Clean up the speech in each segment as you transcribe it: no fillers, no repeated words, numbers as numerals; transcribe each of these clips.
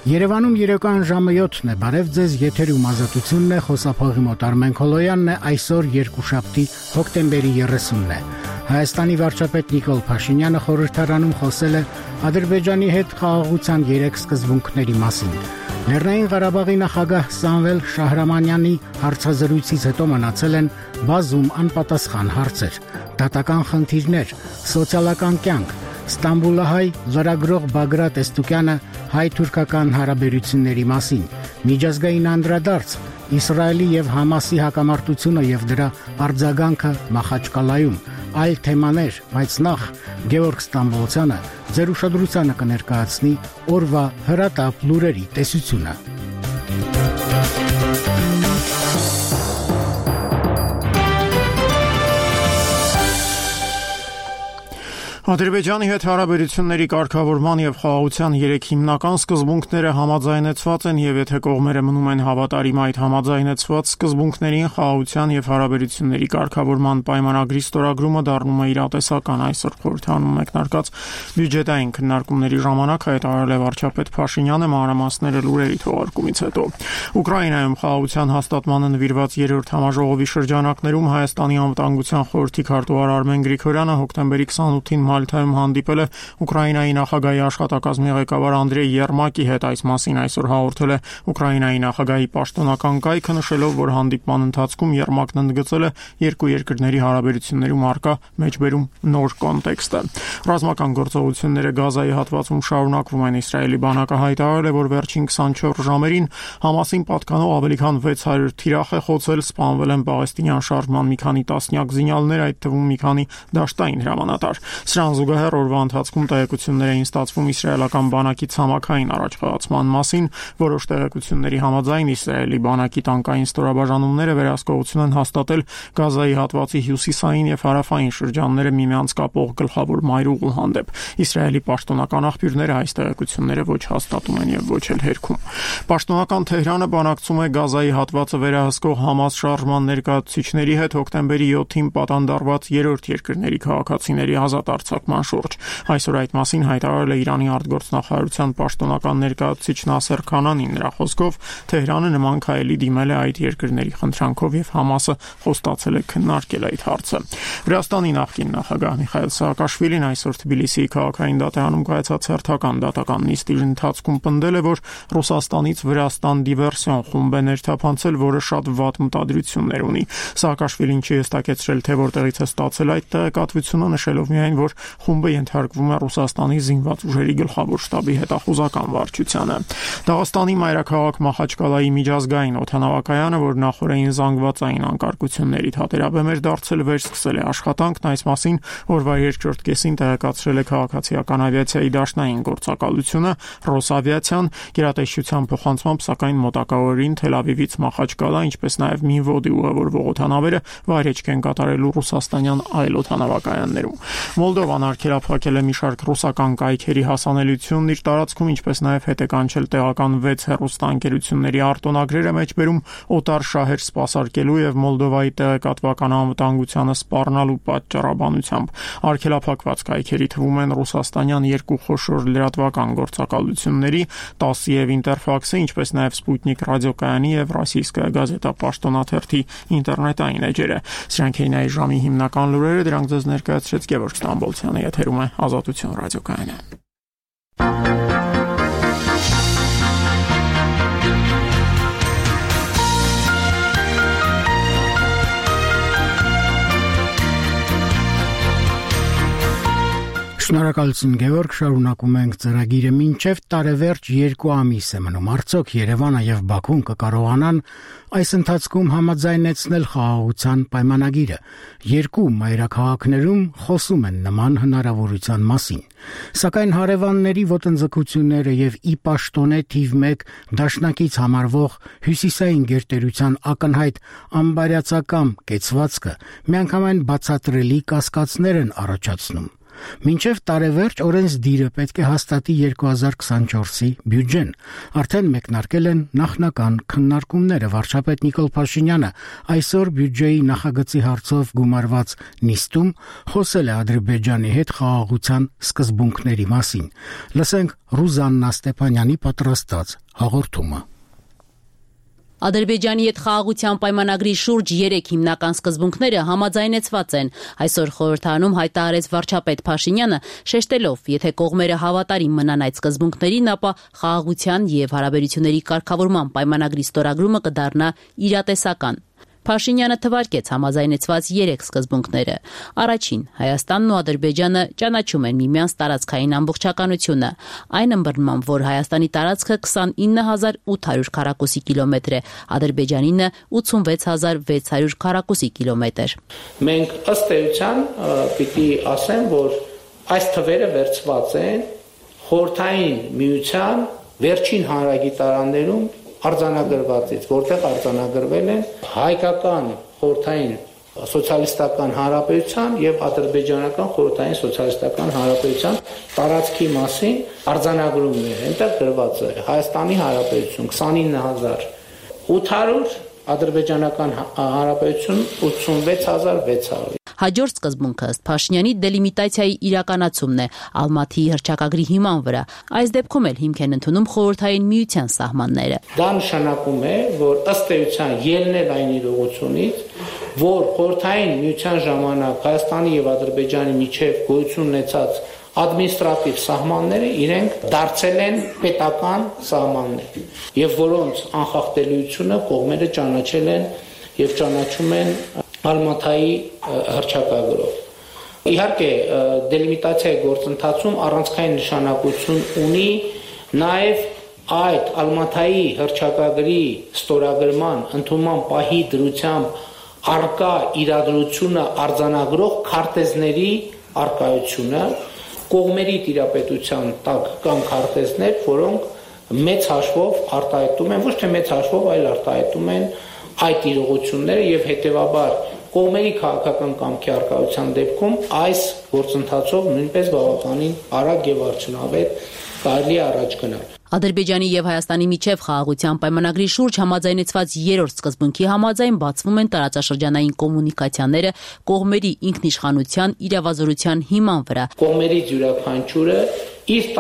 Երևանում երեկոյան ժամը 7-ն է, բարև ձեզ, եթերում Ազատությունն է, խոսափողի մոտ Արմեն Քոլոյանն է, այսօր երկուշաբթի հոկտեմբերի 30-ն է։ Հայաստանի վարչապետ Նիկոլ Փաշինյանը խորհրդարանում խոսել է Ադրբեջանի հետ խաղաղության 3 սկզբունքների մասին։ Լեռնային Ղարաբաղի նախագահ Սամվել Շահրամանյանի հարցազրույցից հետո մնացել են բազում անպատասխան հարցեր, դատական խնդիրներ, սոցիալական կյանք, Ստամբուլահայ լրագրող Բագրատ Էստուկյանը հայ-թուրքական հարաբերությունների մասին, միջազգային անդրադարձ, Իսրայելի եւ Համասի հակամարտությունը եւ դրա արձագանքը Մախաչկալայում, այլ թեմաներ, բայց նախ Գևորգ Ստամբոլցյանը ձեր ուշադրությանը կներկայացնի օրվա հրատապ լուրերի տեսությունը։ Ադրբեջանի հետ հարաբերությունների կարգավորման եւ խաղաղության 3 հիմնական սկզբունքները համաձայնեցված են եւ եթե կողմերը մնում են հավատարիմ այդ համաձայնեցված սկզբունքներին, խաղաղության եւ հարաբերությունների կարգավորման պայմանագրի ստորագրումը դառնում է իրատեսական։ Այսօր խորհրդանում մեկնարկած բյուջետային քննարկումների ժամանակ հայտարարել է վարչապետ Փաշինյանը մանրամասները լուրերի թողարկումից հետո։ Ուկրաինայում խաղաղության հաստատմանը նվիրված 3-րդ համաժողովի շրջանակներում Հայաստանի անվտանգության խորհրդի քարտուղար Արմեն Գրիգորյանը հոկտեմբերի 28-ին Մալթայում հանդիպել է Ուկրաինայի նախագահի աշխատակազմի ղեկավար Անդրեյ Եռմակի հետ։ Այս մասին այսօր հաղորդել է Ուկրաինայի նախագահի պաշտոնական կայքը, նշելով, որ հանդիպման ընթացքում Եռմակն ընդգծել է երկու երկրների հարաբերություններում առկա մեջբերում նոր կոնտեքստը։ Ռազմական գործողությունները Գազայի հատվածում շարունակվում են։ Իսրայելի բանակը հայտարարել է, որ վերջին 24 ժամերին Համասին պատկանող ավելի քան 600 թիրախ է խոցել, սպանվել են պաղեստինյան շարժման մի քանի տասնյակ զինյալներ, այդ թվում մի քանի դաշտային հրամանատար։ Սրան զուգահեռ օրվա ընթացքում տեղեկություններ էին ստացվում իսրայելական բանակի ցամաքային առաջխաղացման մասին, որոշ տեղեկությունների համաձայն Իսրայելի բանակի տանկային ստորաբաժանումները վերահսկողություն են հաստատել Գազայի հատվածի հյուսիսային եւ հարավային շրջանները միմյանց կապող գլխավոր մայրուղու հանդեպ։ Իսրայելի պաշտոնական աղբյուրները այս տեղեկությունները ոչ հաստատում են եւ ոչ էլ հերքում։ Պաշտոնական Թեհրանը բանակցում է Գազայի հատվածը վերահսկող Համաս շարժման ներկայացուցիչների հետ հոկտեմբերի 7-ին պատանդարված 3-րդ երկրների քաղաքացիների ազատ արձակման շուրջ։ Այսօր այդ մասին հայտարարել է Իրանի արտգործնախարարության պաշտոնական ներկայացուցիչ Նասեր Քանանին։ Նրա խոսքով Թեհրանը նման քայլի դիմել է այդ երկրների խնդրանքով եւ Համասը խոստացել է քննարկել այդ հարցը։ Վրաստանի նախկին նախագահ Միխայիլ Սաակաշվիլին այսօր Թբիլիսիի քաղաքային դատարանում կայացած հերթական դատական նիստի ընթացքում պնդել է, որ Ռուսաստանից Վրաստան դիվերսիոն խումբ է ներթափանցել, որը շատ վատ մտադրություններ ունի։ Սաակաշվիլին չի հստակեցրել, թե որտեղից է ստացել այդ տեղեկատվությունը, նշելով միայն, որ խումբը ենթարկվում է Ռուսաստանի զինված ուժերի գլխավոր շտաբի հետախուզական վարչությանը։ Դաղստանի մայրաքաղաք Մախաչկալայի միջազգային օդանավակայանը, որ նախորդային զանգվածային անկարգությունների թատերաբեմ էր դարձել, վերսկսել է աշխատանքն։ Այս մասին օրվա երկրորդ կեսին տեղեկացրել է քաղաքացիական ավիացիայի դաշնային գործակալությունը Ռոսավիացիան, գերատեսչության փոխանցմամբ, սակայն մոտակա օրերին Թել Ավիվից Մախաչկալա, ինչպես նաև Մինվոդի ուղևորվող օդանավերը վայրէջք են կատարելու ռուսաստանյան այլ օդանավակայաններում։ Մոլդովան արգելափակել է մի շարք ռուսական կայքերի հասանելիությունն իր տարածքում, ինչպես նաև հետ է կանչել տեղական 6 հեռուստաընկերությունների արտոնագրերը մեջբերում օտար շահեր սպասարկելու եւ Մոլդովայի տեղեկատվական անվտանգությանը սպառնալու պատճառաբանությամբ։ Արգելափակված կայքերի թվում են ռուսաստանյան 2 խոշոր լրատվական գործակալությունների, TASS եւ Interfax-ը, ինչպես նաև Sputnik ռադիոկայանի եւ Ռոսիյսկայա գազետա պաշտոնաթերթի ինտերնետային էջերը։ Սրանք էին այս ժամի հիմնական լուրերը, դրանք ձեզ ներկայացրեց Գևորգ Ստամբոլցյանը, եթերում է Ազատություն ռադիոկայանը։ Շնորհակալություն Գևորգ, շարունակում ենք ծրագիրը մինչև տարեվերջ 2 ամիս է մնում։ Արդյոք Երևանը եւ Բաքուն կկարողանան այս ընթացքում համաձայնեցնել խաղաղության պայմանագիրը։ Երկու մայրաքաղաքներում խոսում են նման հնարավորության մասին։ Սակայն հարևանների ոտնձգությունները եւ ի պաշտոնե թիվ 1 դաշնակից համարվող հյուսիսային գերտերության ակնհայտ ամբարյացակամ կեցվածքը միանգամայն բացատրելի կասկածներ են առաջացնում։ Մինչև տարեվերջ օրենսդիրը պետք է հաստատի 2024-ի բյուջեն։ Արդեն մեկնարկել են նախնական քննարկումները։ Վարչապետ Նիկոլ Փաշինյանը այսօր բյուջեի նախագծի հարցով գումարված նիստում խոսել է Ադրբեջանի հետ խաղաղության սկզբունքների մասին։ Լսենք Ռուզաննա Ստեփանյանի պատրաստած հաղորդումը։ Ադրբեջանի հետ խաղաղության պայմանագրի շուրջ 3 հիմնական սկզբունքները համաձայնեցված են։ Այսօր խորհրդարանում հայտարարեց վարչապետ Փաշինյանը, շեշտելով, եթե կողմերը հավատարիմ մնան այդ սկզբունքներին, ապա խաղաղության եւ հարաբերությունների կարգավորման պայմանագրի ստորագրումը կդառնա իրատեսական։ Փաշինյանը թվարկեց համաձայնեցված 3 սկզբունքները։ Առաջին, Հայաստանն ու Ադրբեջանը ճանաչում են միմյանց տարածքային ամբողջականությունը, այն ըմբռնմամբ, որ Հայաստանի տարածքը 29800 քառակուսի կիլոմետր է, Ադրբեջանինը 86600 քառակուսի կիլոմետր։ Մենք ըստ էության պիտի ասեմ, որ այս թվերը վերցված են խորհրդային միության վերջին հանրագիտարաններում արձանագրվածից, որտեղ արձանագրվել են հայկական խորհրդային սոցիալիստական հանրապետության եւ ադրբեջանական խորհրդային սոցիալիստական հանրապետության տարածքի մասին արձանագրումներ։ Այնտեղ գրված է Հայաստանի Հանրապետություն 29800, ադրբեջանական հանրապետություն 86600։ Հաջորդ սկզբունքը ըստ Փաշինյանի դելիմիտացիայի իրականացումն է Ալմաթիի հռչակագրի հիման վրա։ Այս դեպքում էլ հիմք են ընդունում խորհրդային միության սահմանները։ Դա նշանակում է, որ ըստ էության ելնել այն իրողությունից, որ խորհրդային միության ժամանակ Հայաստանի եւ Ադրբեջանի միջև գոյություն ունեցած ադմինիստրատիվ սահմանները իրենք դարձել են պետական սահմաններ, եւ որոնց անխախտելիությունը կողմերը ճանաչել են եւ ճանաչում են Ալմաթայի հռչակագրով։ Իհարկե, դելիմիտացիայի գործընթացում առանցքային նշանակություն ունի նաև այդ Ալմաթայի հռչակագրի ստորագրման ընդունման պահի դրությամբ արկա իրադրությունը արձանագրող քարտեզների արկայությունը, կողմերի տիրապետության տակ կան քարտեզներ, որոնք մեծ հաշվով արտահայտում են, ոչ թե մեծ հաշվով, այլ արտահայտում են այդ իրողությունները եւ հետեւաբար կողմերի քաղաքական կամքի արկայության դեպքում այս գործընթացով նույնպես բավականին արագ եւ արդյունավետ կարելի է առաջ գնալ։ Ադրբեջանի եւ Հայաստանի միջև խաղաղության պայմանագրի շուրջ համաձայնեցված 3-րդ սկզբունքի համաձայն բացվում են տարածաշրջանային կոմունիկացիաները կողմերի ինքնիշխանության իրավազորության հիման վրա։ Կողմերից յուրաքանչյուրը իր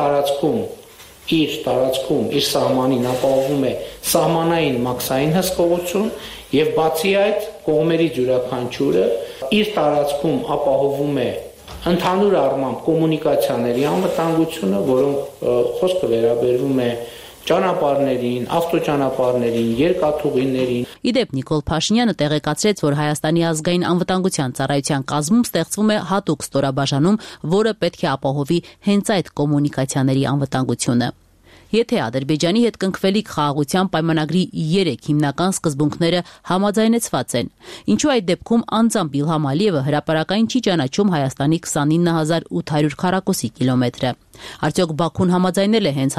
տարածքում իր սահմանին ապահովում է սահմանային մաքսային հսկողություն եւ բացի այդ կողմերից յուրաքանչյուրը իր տարածքում ապահովում է ընդհանուր առմամբ կոմունիկացիաների անվտանգությունը, որոնք խոսքը վերաբերվում է ճանապարհներին, ավտոճանապարհներին, երկաթուղիներին։ Իդեպ Նիկոլ Փաշինյանը տեղեկացրեց, որ Հայաստանի ազգային անվտանգության ծառայության կազմում ստեղծվում է հատուկ ստորաբաժանում, որը պետք է ապահովի հենց այդ կոմունիկացիաների անվտանգությունը։ Եթե Ադրբեջանի հետ կնքվելիք խաղաղության պայմանագրի 3 հիմնական սկզբունքները համաձայնեցված են, ինչու այդ դեպքում անձամբ Իլհամ Ալիևը հրապարակային չի ճանաչում Հայաստանի 29800 քառակուսի կիլոմետրը։ Արդյոք Բաքուն համաձայնել է հենց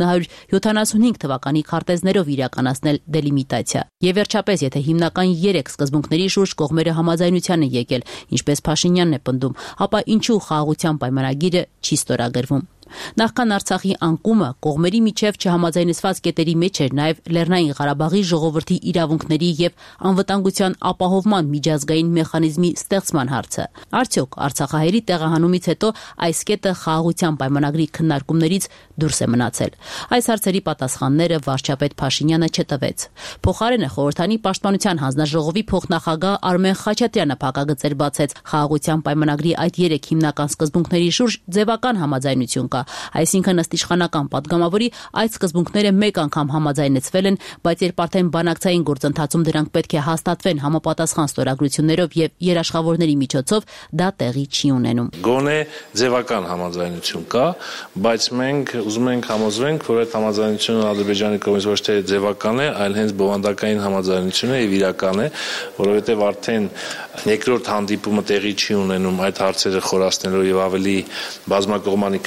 1975 թվականի քարտեզներով իրականացնել դելիմիտացիա։ Եվ վերջապես, եթե հիմնական 3 սկզբունքների շուրջ կողմերը համաձայնության են եկել, ինչպես Փաշինյանն է պնդում, ապա ինչու խաղաղության պայմանագիրը չի ստորագրվում։ Նախքան Արցախի անկումը կողմերի միջև չհամաձայնեցված կետերի մեջ էր նաև Լեռնային Ղարաբաղի ժողովրդի իրավունքների եւ անվտանգության ապահովման միջազգային մեխանիզմի ստեղծման հարցը։ Արդյոք Արցախահայերի տեղահանումից հետո այս կետը խաղաղության պայմանագրի քննարկումներից դուրս է մնացել։ Այս հարցերի պատասխանները վարչապետ Փաշինյանը չտվեց։ Փոխարենը խորհրդանի պաշտպանության հանձնաժողովի փոխնախագահ Արմեն Խաչատրյանը փակագծեր բացեց խաղաղության պայմանագրի այդ 3 հիմնական սկզբունքների շուրջ ձևական համաձայնություն կա։ Այսինքն ըստ իշխանական падգամավորի այդ սկզբունքները մեկ անգամ համաձայնեցվել են, բայց երբ արդեն բանակցային գործընթացում դրանք պետք է հաստատվեն համապատասխան ստորագրություններով եւ երաշխավորների միջոցով, դա տեղի չի ունենում։ Գոնե ձևական համաձայնություն կա, բայց մենք ուզում ենք համոզվենք, որ այդ համաձայնությունը Ադրբեջանի կողմից ոչ թե ձևական է, այլ հենց բովանդակային համաձայնություն է եւ իրական է, որովհետեւ արդեն երկրորդ հանդիպումը տեղի չի ունենում այդ հարցերը խորացնելու եւ ավելի բազմակողմանի քննարկելու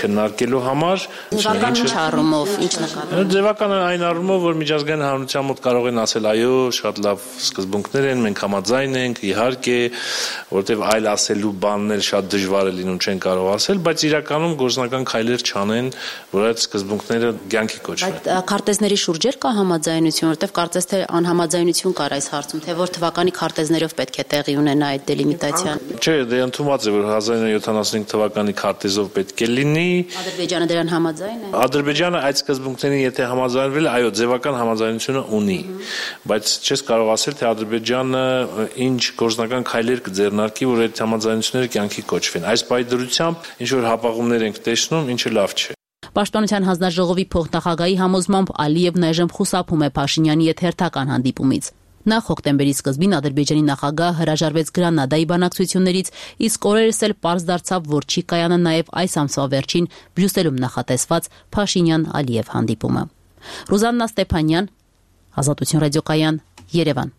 հաղթարկելու համար։ Ձևական առումով ինչ նկատի։ Ձևական այն առումով, որ միջազգային հանրության մոտ կարող են ասել այո, շատ լավ սկզբունքներ են, մենք համաձայն ենք, իհարկե, որտեղ այլ ասելու բաններ շատ դժվար է լինում, չեն կարող ասել, բայց իրականում գործնական քայլեր չանեն, որ այդ սկզբունքները կյանքի կոչվեն։ Այդ քարտեզների շուրջ կա համաձայնություն, որտեղ կարծես թե անհամաձայնություն կար այս հարցում, թե որ թվականի քարտեզներով պետք է տեղի ունենա այդ դելիմիտացիան։ Չէ, դե ընդունված է, որ 1975 թվականի քարտեզով պետք է լինի։ Ադրբեջանը դրան համաձայն է։ Ադրբեջանը այդ սկզբունքներին եթե համաձայնվել է, այո, ձևական համաձայնությունը ունի, բայց չես կարող ասել, թե Ադրբեջանը ինչ գործնական քայլեր կձեռնարկի, որ այդ համաձայնությունները կյանքի կոչվեն։ Այս պայդրությամբ ինչ որ հապաղումներ ենք տեսնում, ինչը լավ չէ։ Պաշտպանության հանձնաժողովի փոխնախագահի համոզմամբ Ալիևն այժմ խուսափում է Փաշինյանի հետ հերթական հանդիպումից։ Նախ հոկտեմբերի սկզբին Ադրբեջանի նախագահը հրաժարվեց Գրանադայի բանակցություններից, իսկ օրերս էլ պարզ դարձավ, որ չի կայանա նաև այս ամսվա վերջին Բրյուսելում նախատեսված Փաշինյան-Ալիև հանդիպումը։ Ռուզաննա Ստեփանյան, Ազատություն ռադիոկայան, Երևան։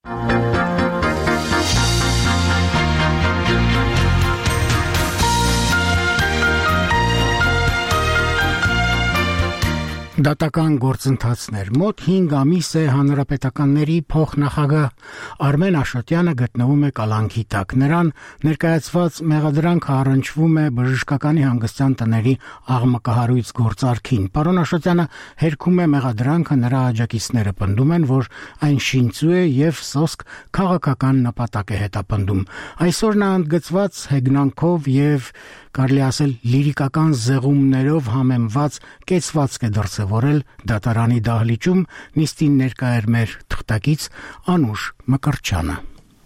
Դատական գործընթացներ մոտ 5 ամիս է հանրապետականների փոխնախագահ Արմեն Աշոտյանը գտնվում է կալանքի տակ։ Նրան ներկայացված մեղադրանքը առնչվում է բժշկականի հանգստյան տների աղմկահարույց գործարքին։ Պարոն Աշոտյանը հերքում է մեղադրանքը, նրա աջակիցները պնդում են, որ այն շինծու է եւ սոսկ քաղաքական նպատակ է հետապնդում։ Այսօր նա ընդգծված հեգնանքով եւ կարելի ասել լիրիկական զեղումներով համեմված կեցվածք է դրսևորել դատարանի դահլիճում, նիստին ներկա էր մեր թղթակից Անուշ Մկրտչյանը։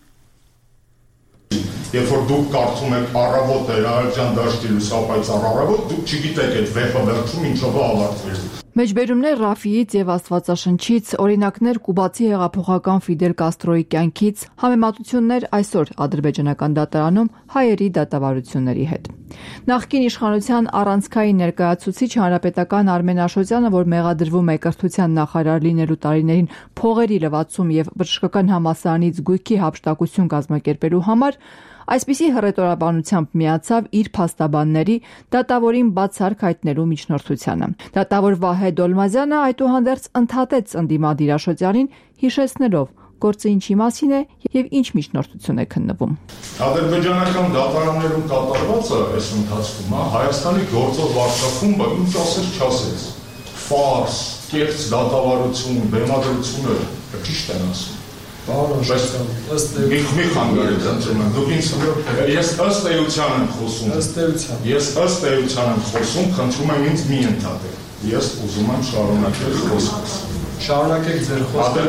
Երբ որ դուք կարծում եք առավոտ է Ռահայության դաշտի լուսապայծառ առավոտ, դուք չգիտեք այդ վեպը վերջում ինչով է ավարտվելու։ Մեջբերումներ Ռաֆիից եւ Աստվածաշնչից, օրինակներ կուբացի հեղափոխական Ֆիդել Կաստրոյի կյանքից, համեմատություններ այսօր ադրբեջանական դատարանում հայերի դատավարությունների հետ։ Նախկին իշխանության առանցքային ներկայացուցիչ հանրապետական Արմեն Աշոտյանը, որ մեղադրվում է կրթության նախարար լինելու տարիներին փողերի լվացում եւ բժշկական համալսարանից գույքի հափշտակություն կազմակերպելու համար, այսպիսի հռետորաբանությամբ միացավ իր փաստաբանների դատավորին բացառք հայտնելու միջնորդությանը։ Դատավոր Վահե Դոլմազյանը այդուհանդերձ ընդհատեց ընդդիմադիր Աշոտյանին, հիշեցնելով գործը ինչի մասին է եւ ինչ միջնորդություն է քննվում։ Ադրբեջանական դատարաններում կատարվածը այս ընթացքում Հայաստանի գործող վարչախումբը ինչ ասեց չասեց։ Ֆարս, կեղծ դատավարություն, բեմադրությունը ճիշտ են ասում։ Մի խանգարեք ընտրում եմ, դուք ինձ ես ըստ էության եմ խոսում, ես ըստ էության եմ խոսում, խնդրում եմ ինձ մի ընդհատեք, ես ուզում եմ շարունակել խոսքս։ Շարունակեք ձեր խոսքը,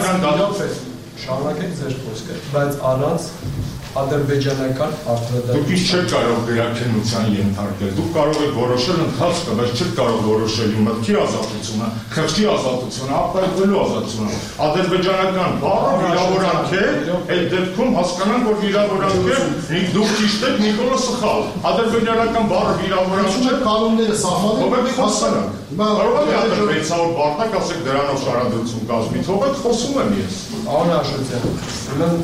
շարունակեք ձեր խոսքը, բայց առանց ադրբեջանական արտադրության։ Դուք ինչ չեք կարող գրաքննության ենթարկել, դուք կարող եք որոշել ընթացքը, բայց չեք կարող որոշել մտքի ազատությունը, խղճի ազատությունը, արտահայտվելու ազատությունը։ Ադրբեջանական բառը վիրավորանք է, այդ դեպքում հասկանանք, որ վիրավորանք է, դուք ճիշտ եք, Նիկոլը սխալ։ Ադրբեջանական բառը վիրավորանք չէ, կանոնները սահմանեն, հասկանանք։ Կարող եք ադրբեջանցիավոր բառնակ ասեք դրանով շարադրություն կազմի, թողեք խոսում եմ ես։ Պարոն Աշոտյան,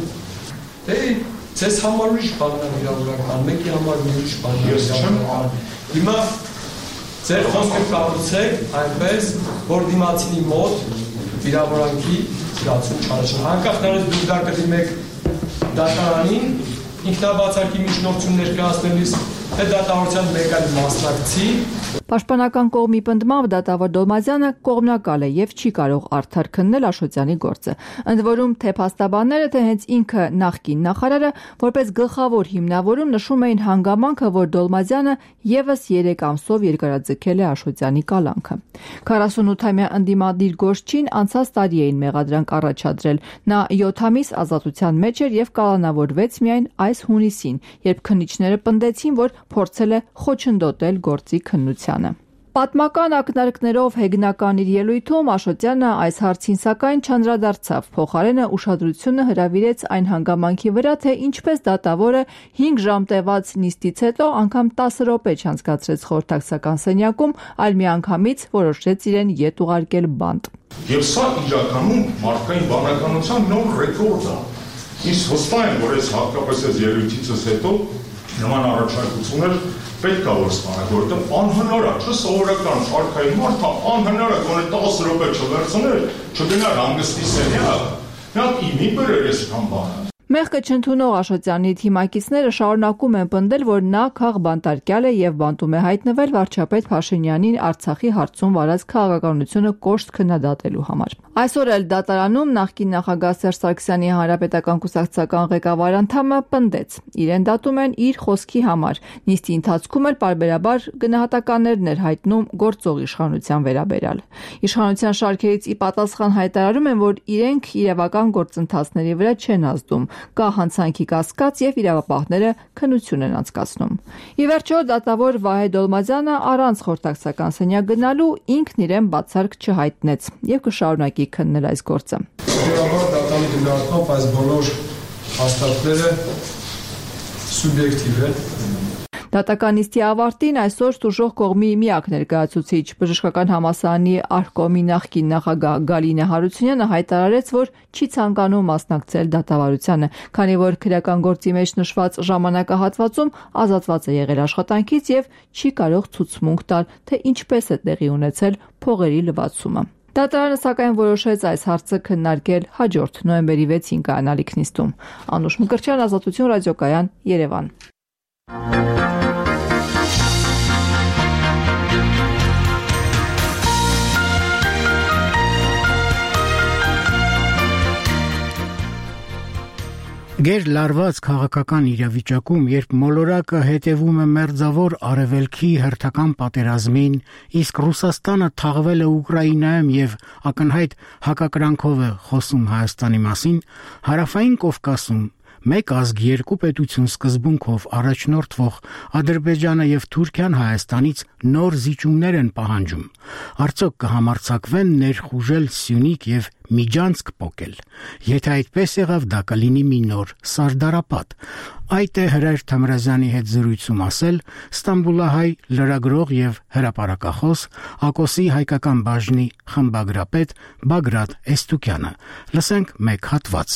Ձեզ համար ուրիշ բանն վիրավորական, մեկի համար ուրիշ բանն վիրավորական։ Հիմա ձեր խոսքը կառուցեք այնպես, որ դիմացինի մոտ վիրավորանքի զգացում չառաջանա։ Անկախ նրանից դուք դա կդիմեք դատարանին, ինքնաբացարկի միջնորդություն ներկայացնելիս, թե դատավորության մեկ այլ մասնակցի։ Պաշտպանական կողմի պնդմամբ դատավոր Դոլմազյանը կողմնակալ է եւ չի կարող արդար քննել Աշոտյանի գործը։ Ընդ որում թե փաստաբանները, թե հենց ինքը նախկին նախարարը որպես գլխավոր հիմնավորում նշում էին հանգամանքը, որ Դոլմազյանը եւս 3 ամսով երկարաձգել է Աշոտյանի կալանքը։ 48-ամյա ընդդիմադիր գործչին անցած տարի էին մեղադրանք առաջադրել։ Նա 7 ամիս ազատության մեջ էր եւ կալանավորվեց միայն այս հունիսին, երբ քննիչները պնդեցին, որ փորձել է խոչընդոտել գործի քննությանը։ Պատմական ակնարկներով հեգնական իր ելույթում Աշոտյանը այս հարցին սակայն չանդրադարձավ, փոխարենը ուշադրությունը հրավիրեց այն հանգամանքի վրա, թե ինչպես դատավորը 5 ժամ տևած նիստից հետո անգամ 10 րոպե չանցկացրեց խորհրդակցական սենյակում, այլ միանգամից որոշեց իրեն ետ ուղարկել բանտ։ Եվ սա իրականում մարդկային բանականության նոր ռեկորդ է։ Իսկ հստակ եմ, որ այս հատկապես այս ելույթից հետո Նման առաջարկություններ պետք է որ ստանանք, որովհետև անհնար է, չէ՞ սովորական շարքային մարդը անհնար է գոնե 10 րոպե չվերցներ, չգնար հանգստի սենյակ, նա իմի բերեր այսքան բանը։ Մեղքը չընդունող Աշոտյանի թիմակիցները շարունակում են պնդել, որ նա քաղբանտարկյալ է եւ բանտում է հայտնվել վարչապետ Փաշինյանին Արցախի հարցում վարած քաղաքականությունը կոշտ քննադատելու համար։ Այսօր էլ դատարանում նախկին նախագահ Սերժ Սարգսյանի հանրապետական կուսակցական ղեկավար անդամը պնդեց. իրեն դատում են իր խոսքի համար։ Նիստի ընթացքում էլ պարբերաբար գնահատականներն էր հայտնում գործող իշխանության վերաբերյալ։ Իշխանության շարքերից ի պատասխան հայտարարում են, որ իրենք իրավական գործընթացների վրա չեն ազդում, կա հանցանքի կասկած եւ իրավապահները քննություն են անցկացնում։ Ի վերջո դատավոր Վահե Դոլմազյանը առանց խորհրդակցական սենյակ գնալու ինքն իրեն բացարկ չհայտնեց եւ կշարունակի քննել այս գործը։ Իրավաբան դատանի գնահատմամբ այս բոլոր հաստատները սուբյեկտիվ են։ Դատական նիստի ավարտին այսօր տուժող կողմի միակ ներկայացուցիչ բժշկական համալսարանի Արկոմի նախկին նախագահ Գալինե Հարությունյանը հայտարարեց, որ չի ցանկանում մասնակցել դատավարությանը, քանի որ քրեական գործի մեջ նշված ժամանակահատվածում ազատված է եղել աշխատանքից եւ չի կարող ցուցմունք տալ, թե ինչպես է տեղի ունեցել փողերի լվացումը։ Դատարանը սակայն որոշեց այս հարցը քննարկել հաջորդ նոյեմբերի 6-ին կայանալիք նիստում։ Անուշ Մկրտչյան, Ազատություն ռադիոկայան, Երևան։ Գեր լարված քաղաքական իրավիճակում, երբ մոլորակը հետևում է մերձավոր արևելքի հերթական պատերազմին, իսկ Ռուսաստանը թաղվել է Ուկրաինայում եւ ակնհայտ հակակրանքով է խոսում Հայաստանի մասին, հարավային Կովկասում մեկ ազգ երկու պետություն սկզբունքով առաջնորդվող Ադրբեջանը եւ Թուրքիան Հայաստանից նոր զիջումներ են պահանջում։ Արդյոք կհամարձակվեն ներխուժել Սյունիք եւ Միջանցք պոկել։ Եթե այդպես եղավ, դա կլինի մի նոր սարդարապատ։ Այդ է Հրայր Թամրազյանի հետ զրույցում ասել Ստամբուլահայ լրագրող եւ հրապարակախոս Ակոսի հայկական բաժնի խմբագրապետ Բագրատ Էստուկյանը։ Լսենք մեկ հատված։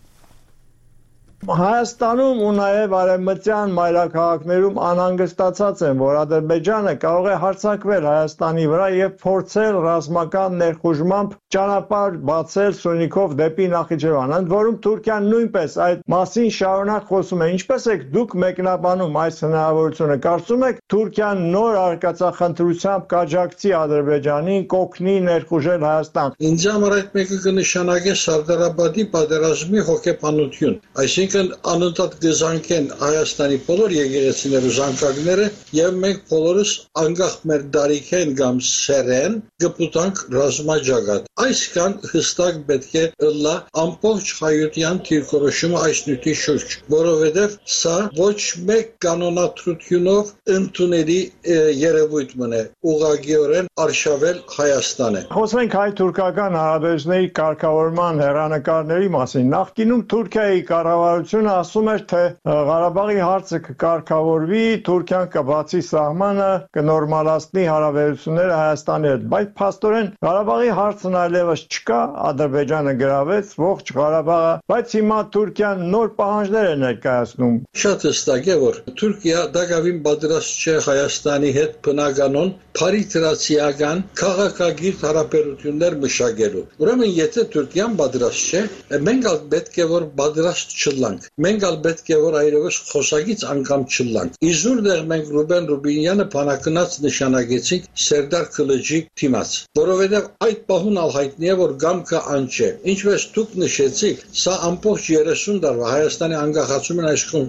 Հայաստանում ու նաև արևմտյան մայրաքաղաքներում անհանգստացած են, որ Ադրբեջանը կարող է հարձակվել Հայաստանի վրա եւ փորձել ռազմական ներխուժմամբ ճանապարհ բացել Սյունիքով դեպի Նախիջևան։ Ընդ որում Թուրքիան նույնպես այդ մասին շարունակ խոսում է։ Ինչպես եք դուք մեկնաբանում այս հնարավորությունը։ Կարծում եք Թուրքիան նոր արկածախնդրությամբ կաջակցի Ադրբեջանին, կօգնի ներխուժել Հայաստան։ Ինձ համար այդ մեկը կնշանակի Սարդարաբադի պատերազմի հոգեբանություն, այսինքն անընդհատ կզանգեն Հայաստանի բոլոր եկեղեցիները զանգակները եւ մենք բոլորս անկախ մեր դարիքեն կամ սերեն կպուտանք ռազմաջագատ։ Այսքան հստակ պետք է լա ամբողջ հայության դիրքորոշումը այս նյութի շուրջ, որովհետեւ սա ոչ մեկ կանոնադրությունով ընդունելի երևույթ մնե ուղղակիորեն արշավել Հայաստանը։ Խոսում ենք հայ-թուրքական հարաբերությունների կարգավորման հեռանկարների մասին։ Նախկինում Թուրքիայի կառավարությունը ասում էր, թե Ղարաբաղի հարցը կկարգավորվի, Թուրքիան կբացի սահմանը, կնորմալացնի հարաբերությունները Հայաստանի հետ, բայց փաստորեն Ղարաբաղի հարցն այլևս չկա, Ադրբեջանը գրավեց ողջ Ղարաբաղը, բայց հիմա Թուրքիան նոր պահանջներ է ներկայացնում։ Շատ հստակ է, որ Թուրքիա դակավին պատրաստ չէ Հայաստանի հետ բնականon փարիտրացիական քաղաքագիր հարաբերություններ մշակելու։ Ուրեմն եթե Թուրքիան պատրաստ չէ, մենք ալ պետք է որ պատրաստ չլանք։ Մենք ալ պետք է որ այլևս խոսակից անգամ չլանք։ Իզուր դեռ մենք Ռուբեն Ռուբինյանը բանակնած նշանակեցինք Սերդար Քլիջի թիմած, որովհետև այդ պահուն ալ հայտնի է որ գամքը անչե։ Ինչպես դուք նշեցիք, սա ամբողջ 30 տարվա Հայաստանի անկախացումն այսքան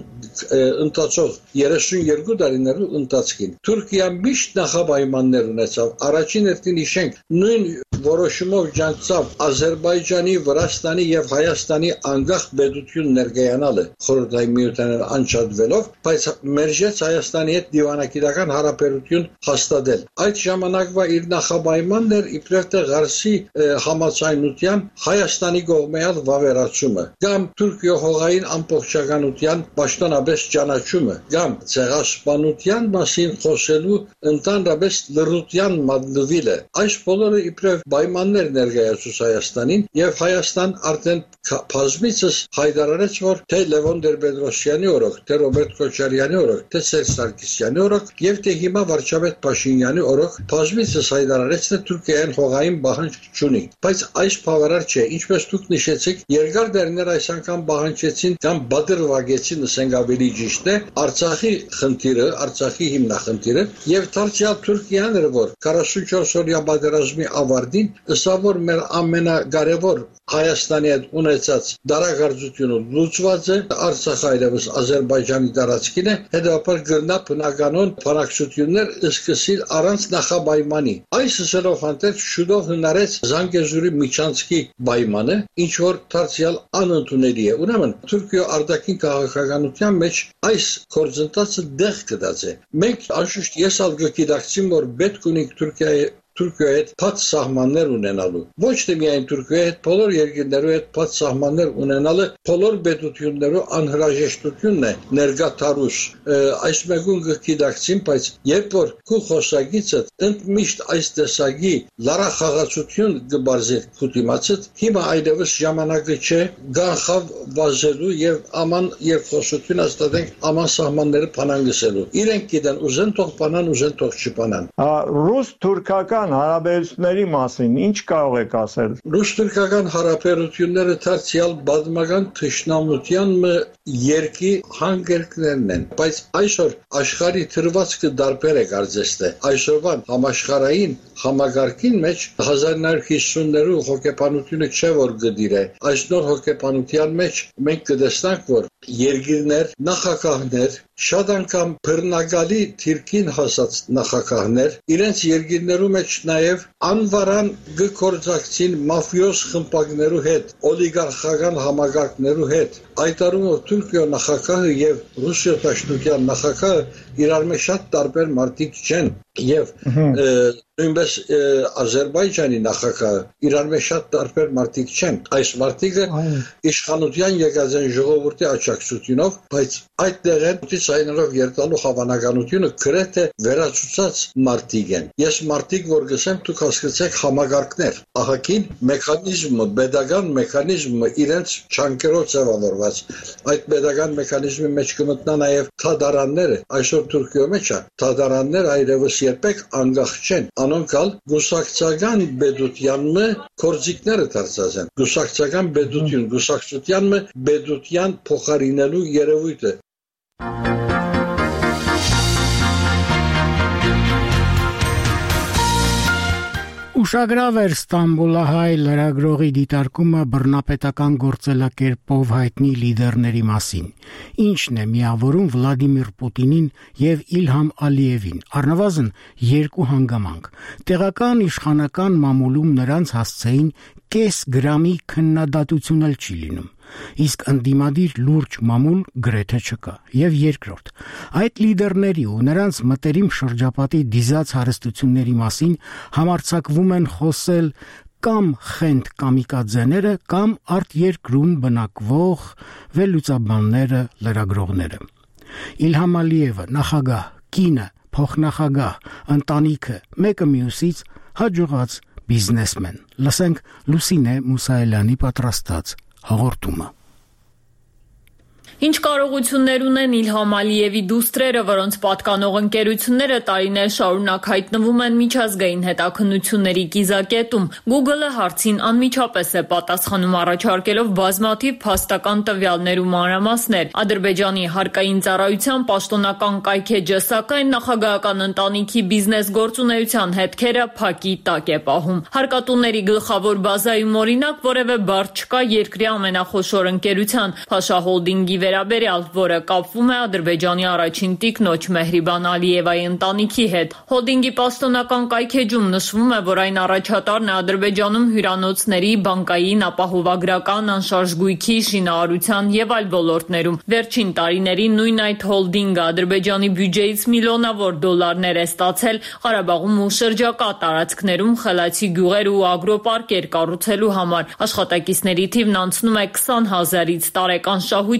ընթացող 32 տարիներու ընթացքին Թուրքիան միշտ նախապայմաններ ունեցավ։ Առաջին հերթին իշենք նույն որոշումով ջանցավ Ադրբեջանի, Վրաստանի եւ Հայաստանի անկախ պետություն ներկայանալը խորհրդային միութաներ անջատվելով, բայց մերժեց Հայաստանի հետ դիվանագիտական հարաբերություն հաստատել։ Այդ ժամանակվա իր նախապայմանն էր իբրև թե Ղարսի համաձայնության Հայաստանի կողմեալ վավերացումը, կամ Թուրքիո հողային ամբողջականության պաշտոնապես ճանաչումը, կամ ցեղասպանության մասին խոսելու ընդհանրապես լրության մատնվելը։ Այս բոլորը իբրև պայմաններ ներկայացուց Հայաստանին եւ Հայաստան արդեն բազմիցս հայտարարեց, որ թե Լևոն Տեր-Պետրոսյանի օրոք, թե Ռոբերտ Քոչարյանի օրոք, թե Սերժ Սարգսյանի օրոք եւ թե հիմա վարչապետ Փաշինյանի օրոք բազմիցս հայտարարեց, թե Թուրքիան հողային պահանջ չունի։ Բայց այս բավարար չէ, ինչպես դուք նշեցիք, երկար դերներ այս անգամ պահանջեցին կամ բادرվագեցին, ասենք ավելի ճիշտ է, Արցախի խնդիրը, Արցախի հիմնախնդիրը եւ դարձյալ Թուրքիան էր, որ 44 օրյա պատերազմի ավարտին ըստ որ մեր ամենակարևոր Հայաստանի հետ ունեցած դարակարծությունը լուծված է, Արցախը այլևս Ադրբեջանի տարածքին է, հետո գրնա բնականon բանակցություններ սկսել առանց նախապայմանի։ Այս սելով հանդերձ շուտով հնարեց Զանգեզուրի միջանցքի պայմանը, ինչ որ դարձյալ անընդունելի է։ Ուրեմն Թուրքիա արտաքին քաղաքականության մեջ այս գործընթացը դեղ կդած է։ Մենք անշուշտ ես ալ գիտակցեմ, որ պետք ունենք Թուրքիայի հետ բաց սահմաններ ունենալու։ Ոչ թե միայն Թուրքիայի հետ, բոլոր երկրների հետ բաց սահմաններ ունենալը բոլոր պետություններու անհրաժեշտությունն է ներկա տարուս։ Այս մեկուն գիտակցին, բայց երբ որ քու խոսագիցը ընդմիշտ այս տեսակի լարախաղացություն կբարձր քուտիմացդ, հիմա այլևս ժամանակը չէ գանխավ վազելու եւ աման երբ խոսություն հաստատենք աման սահմանները փանանգսելու։ Իրենք գիտեն ուզեն թող բանան, ուզեն թող չբանան։ Ռուս-թուրքական հարաբերությունների մասին ինչ կարող եք ասել։ Ռուս-թուրքական հարաբերությունները դարձյալ բազմական թշնամության երկի հանգերքներն են, բայց այսօր աշխարհի թրվածքը դարբեր է կարծես թե այսօրվան համաշխարհային համագարկին մեջ 1950-ներու հոգեբանությունը չէ որ գդիր է։ Այս նոր հոգեբանության մեջ մենք կտեսնանք, որ երկիրներ, նախագահներ, շատ անգամ բռնակալի թիրքին հասած նախագահներ իրենց երկիրներու մեջ նաև անվարան գործակցին մաֆիոզ խմբակներու հետ, օլիգարխական համագարկներու հետ։ Այդ առումով Թուրքիա նախագահը եւ Ռուսիա Դաշնության նախագահը իրար մեջ շատ տարբեր մարդիկ չեն եւ նույնպես Ադրբեջանի նախագահը իրար մեջ շատ տարբեր մարդիկ չեն։ Այս մարդիկը իշխանության եկած են ժողովրդի աջակցությունով, բայց այդտեղ են դիսայներով երթալու հավանականությունը գրեթե վերացուցած մարդիկ են։ Ես մարդիկ որ գսեմ դուք հասկացեք համագարկներ, ահագին մեխանիզմը, pedagogan մեխանիզմը իրենց չանկերով ձևավորված։ Այդ pedagogan մեխանիզմի մեջ կմտնա նաև թադարանները, այսօր Թուրքիա մեջ է, թադարաններ այլևս երբեք անգախ չեն, անոնքալ գուսակցական բեդությանմը կորձիկները դարձած են, գուսակցական բեդություն, գուսակցությանմը բեդության փոխարինելու երևույթը։ Ուշագրավ էր Ստամբուլահայ լրագրողի դիտարկումը բռնապետական գործելակերպով հայտնի լիդերների մասին, ինչն է միավորում Վլադիմիր Պուտինին եւ Իլհամ Ալիևին, առնվազն երկու հանգամանք։ Տեղական իշխանական մամուլում նրանց հասցեին կես գրամի քննադատություն էլ չի լինում, իսկ ընդդիմադիր լուրջ մամուլ գրեթե չկա։ Եվ երկրորդ, այդ լիդերների ու նրանց մտերիմ շրջապատի դիզած հարստությունների մասին համարձակվում են խոսել կամ խենթ կամիկաձեները, կամ արտերկրում բնակվող վերլուծաբանները, լրագրողները։ Իլհամ Ալիևը, նախագահ, կինը, փոխնախագահ, ընտանիքը, մեկը մյուսից հաջողած բիզնեսմեն։ Լսենք Լուսինե Մուսայելյանի պատրաստած հաղորդումը։ Ինչ կարողություններ ունեն Իլհամ Ալիևի դուստրերը, որոնց պատկանող ընկերությունները տարիներ շարունակ հայտնվում են միջազգային հետաքննությունների կիզակետում, Google-ը հարցին անմիջապես է պատասխանում առաջարկելով բազմաթիվ փաստական տվյալներ ու մանրամասներ։ Ադրբեջանի հարկային ծառայության պաշտոնական կայքեջը սակայն նախագահական ընտանիքի բիզնես գործունեության հետքերը փակի տակ է պահում։ Հարկատուների գլխավոր բազայում օրինակ որևէ բառ չկա երկրի ամենախոշոր ընկերության Փաշա հոլդինգի վերաբերյալ, որը կապվում է Ադրբեջանի առաջին տիկնոջ Մեհրիբան Ալիևայի ընտանիքի հետ։ Հոլդինգի պաշտոնական կայքեջում նշվում է, որ այն առաջատարն է Ադրբեջանում հյուրանոցների, բանկային, ապահովագրական, անշարժ գույքի, շինարարության եւ այլ ոլորտներում։ Վերջին տարիներին նույն այդ հոլդինգը Ադրբեջանի բյուջեից միլիոնավոր դոլարներ է ստացել Ղարաբաղում ու շրջակա տարածքներում խելացի գյուղեր ու ագրոպարկեր կառուցելու համար։ Աշխատակիցների թիվն անցնում է 20,000-ից, տարեկան շահույթը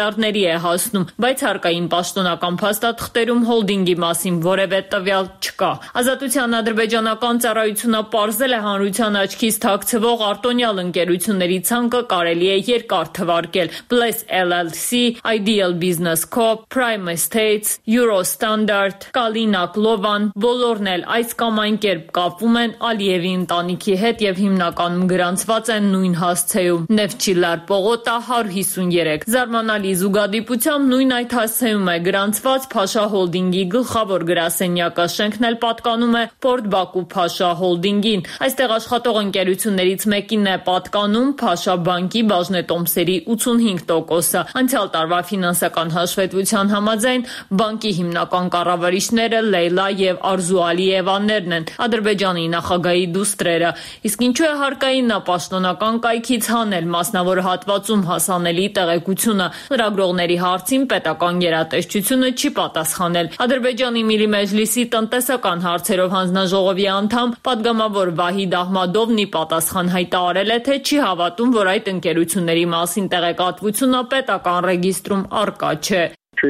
միլիարդների է հասնում, բայց հարկային պաշտոնական փաստաթղթերում հոլդինգի մասին որևէ տվյալ չկա։ Ազատության ադրբեջանական ծառայությունը պարզել է հանրության աչքից թաքցվող արտոնյալ ընկերությունների ցանկը կարելի է երկար թվարկել՝ Bless LLC, Ideal Business Corp, Prime Estates, Eurostandard, Kalina Klovan, բոլորն էլ այս կամ այն կերպ կապվում են Ալիևի ընտանիքի հետ եւ հիմնականում գրանցված են նույն հասցեում՝ Nevchillar Pogota 153։ Զարմանալի զուգադիպությամբ նույն այդ հասցեում է գրանցված Փաշա հոլդինգի գլխավոր գրասենյակը, շենքն էլ պատկանում է Port Baku Փաշա հոլդինգին։ Այստեղ աշխատող ընկերություններից մեկին է պատկանում Փաշա բանկի բաժնետոմսերի 85%-ը։ Անցյալ տարվա ֆինանսական հաշվետվության համաձայն բանկի հիմնական կառավարիչները Լեյլա եւ Արզու Ալիևաներն են, Ադրբեջանի նախագահի դուստրերը։ Իսկ ինչու է հարկային պաշտոնական կայքից հանել մասնավոր հատվածում հասանելի տեղեկությունը։ Լրագրողների հարցին պետական գերատեսչությունը չի պատասխանել։ Ադրբեջանի Միլի Մեջլիսի տնտեսական հարցերով հանձնաժողովի անդամ պատգամավոր Վահիդ Ահմադովն ի պատասխան հայտարարել է, թե չի հավատում, որ այդ ընկերությունների մասին տեղեկատվությունը պետական ռեգիստրում առկա չէ։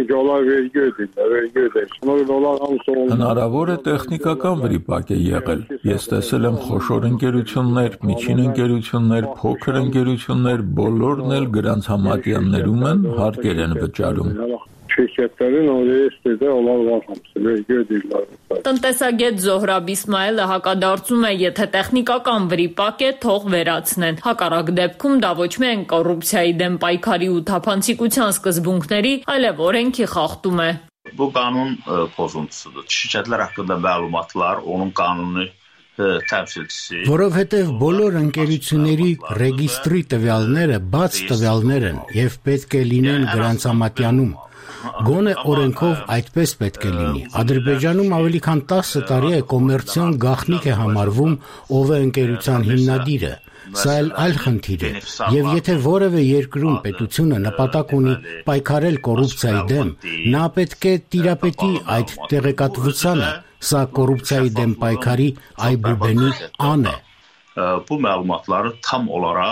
Հնարավոր է տեխնիկական վրիպակ է եղել։ Ես տեսել եմ խոշոր ընկերություններ, միջին ընկերություններ, փոքր ընկերություններ, բոլորն էլ գրանցամատյաններում են, հարկեր են վճարում։ Տնտեսագետ Զոհրաբ Իսմայելը հակադարձում է, եթե տեխնիկական վրիպակ է, թող վերացնեն։ Հակառակ դեպքում դա ոչ միայն կոռուպցիայի դեմ պայքարի ու թափանցիկության սկզբունքների, այլև օրենքի խախտում է։ Bu qanun pozuntusudur. Şirkətlər haqqında məlumatlar onun qanuni təmsilçisi. Որովհետև բոլոր ընկերությունների ռեգիստրի տվյալները բաց տվյալներ են եւ պետք է լինեն գրանցամատյանում։ Գոնե օրենքով այդպես պետք է լինի։ Ադրբեջանում ավելի քան 10 տարի է կոմերցիոն գաղտնիք է համարվում ով է ընկերության հիմնադիրը։ Սա այլ խնդիր է։ Եվ եթե որևէ երկրում պետությունը նպատակ ունի պայքարել կոռուպցիայի դեմ, նա պետք է տիրապետի այդ տեղեկատվությանը։ Սա կոռուպցիայի դեմ պայքարի այբուբենի ան է։ Bu məlumatların tam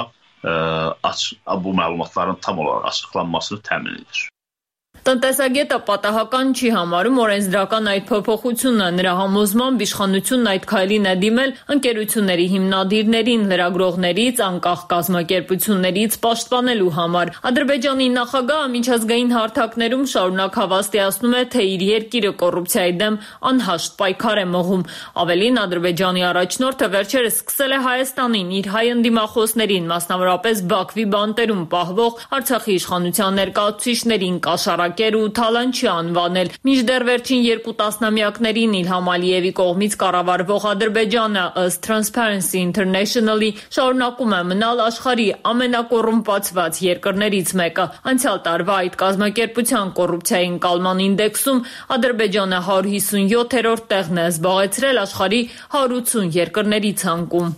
olaraq açıqlanmasını təmin edir. Տնտեսագետը պատահական չի համարում օրենսդրական այդ փոփոխությունը։ Նրա համոզմամբ իշխանությունն այդ քայլին է դիմել ընկերությունների հիմնադիրներին լրագրողներից, անկախ կազմակերպություններից պաշտպանելու համար։ Ադրբեջանի նախագահը միջազգային հարթակներում շարունակ հավաստիացնում է, թե իր երկիրը կոռուպցիայի դեմ անհաշտ պայքար է մղում։ Ավելին, Ադրբեջանի առաջնորդը վերջերս սկսել է Հայաստանին իր հայ ընդդիմախոսներին, մասնավորապես Բաքվի բանտերում պահվող Արցախի իշխանության ներկայացուցիչներին կաշառակել ու թալանչի անվանել։ Մինչդեռ վերջին 2 տասնամյակներին Իլհամ Ալիևի կողմից կառավարվող Ադրբեջանը ըստ Transparency International-ի շարունակում է մնալ աշխարհի ամենակոռումպացված երկրներից մեկը։ Անցյալ տարվա այդ կազմակերպության կոռուպցիայի ընկալման ինդեքսում Ադրբեջանը 157-րդ տեղն է զբաղեցրել աշխարհի 180 երկրների ցանկում։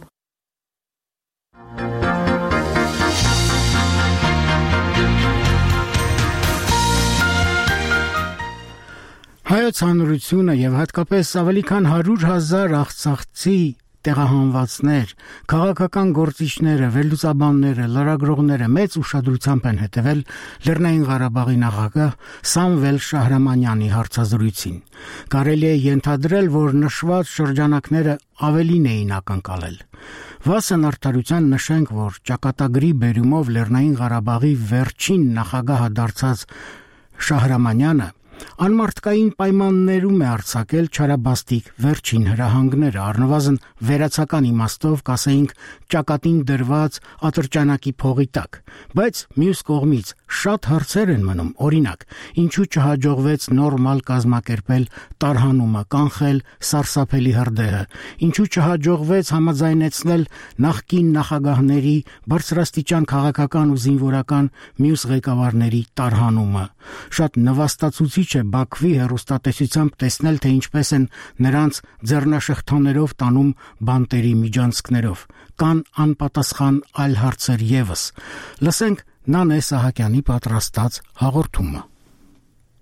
Հայոց հանրությունը եւ հատկապես ավելի քան 100,000 աղցաղցի տեղահանվածներ, քաղաքական գործիչները, վերլուծաբանները, լրագրողները մեծ ուշադրությամբ են հետևել Լեռնային Ղարաբաղի նախագահ Սամվել Շահրամանյանի հարցազրույցին։ Կարելի է ենթադրել, որ նշված շրջանակները ավելին էին ակնկալել։ Վասն արդարության նշենք, որ ճակատագրի բերումով Լեռնային Ղարաբաղի վերջին նախագահը դարձած Շահրամանյանը անմարդկային պայմաններում է արձակել չարաբաստիկ վերջին հրահանգները, առնվազն վերացական իմաստով կասեինք ճակատին դրված ատրճանակի փողի տակ, բայց մյուս կողմից շատ հարցեր են մնում, օրինակ, ինչու չհաջողվեց նորմալ կազմակերպել տարհանումը, կանխել սարսափելի հրդեհը, ինչու չհաջողվեց համաձայնեցնել նախկին նախագահների բարձրաստիճան քաղաքական ու զինվորական մյուս ղեկավարների տարհանումը։ Շատ նվաստացուցիչ է Բաքվի հեռուստատեսությամբ տեսնել, թե ինչպես են նրանց ձեռնաշղթաներով տանում բանտերի միջանցքներով։ Կան անպատասխան այլ հարցեր ևս։ Լսենք Նանե Սահակյանի պատրաստած հաղորդումը։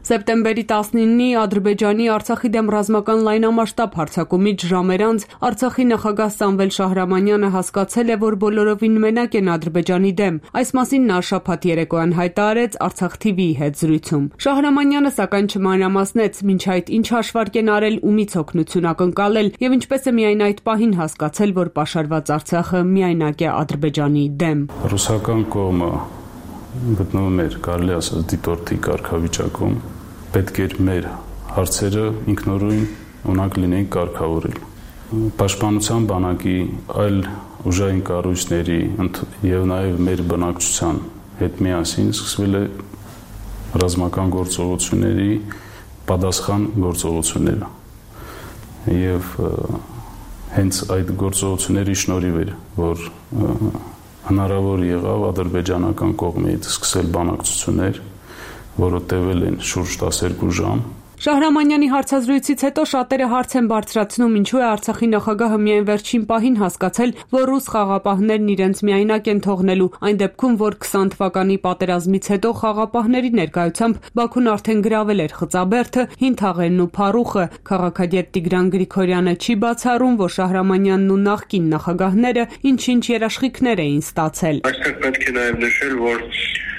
Սեպտեմբերի 19-ի Ադրբեջանի Արցախի դեմ ռազմական լայնամասշտաբ հարձակումից ժամեր անց Արցախի նախագահ Սամվել Շահրամանյանը հասկացել է, որ բոլորովին մենակ են Ադրբեջանի դեմ։ Այս մասին նա շաբաթ երեկոյան հայտարարեց Արցախ TV-ի հետ զրույցում։ Շահրամանյանը սակայն չմանրամասնեց, մինչ այդ ինչ հաշվարկ են արել, ումից օգնություն ակնկալել եւ ինչպես է միայն այդ պահին հասկացել, որ պաշարված Արցախը միայնակ է Ադրբեջանի դեմ։ Ռուսական կողմը գտնվում էր, կարելի ասած, դիտորդի կարգավիճակում, պետք էր մեր հարցերը ինքնուրույն ունակ լինեին կարգավորել։ Պաշտպանության բանակի այլ ուժային կառույցների եւ նաեւ մեր բնակչության հետ միասին սկսվել է ռազմական գործողությունների պատասխան գործողությունները եւ հենց այդ գործողությունների շնորհիվ էր, որ հնարավոր եղավ ադրբեջանական կողմից սկսել բանակցություններ, որը տևել են շուրջ 12 ժամ։ Շահրամանյանի հարցազրույցից հետո շատերը հարց են բարձրացնում, ինչու է Արցախի նախագահը միայն վերջին պահին հասկացել, որ ռուս խաղապահներն իրենց միայնակ են թողնելու, այն դեպքում, որ 20 թվականի պատերազմից հետո խաղապահների ներկայությամբ Բաքուն արդեն գրավել էր Խծաբերդը, Հին Թաղերն ու Փարուխը։ Քաղաքագետ Տիգրան Գրիգորյանը չի բացառում, որ Շահրամանյանն ու նախկին նախագահները ինչ-ինչ երաշխիքներ էին ստացել։ Այստեղ պետք է նաև նշել, որ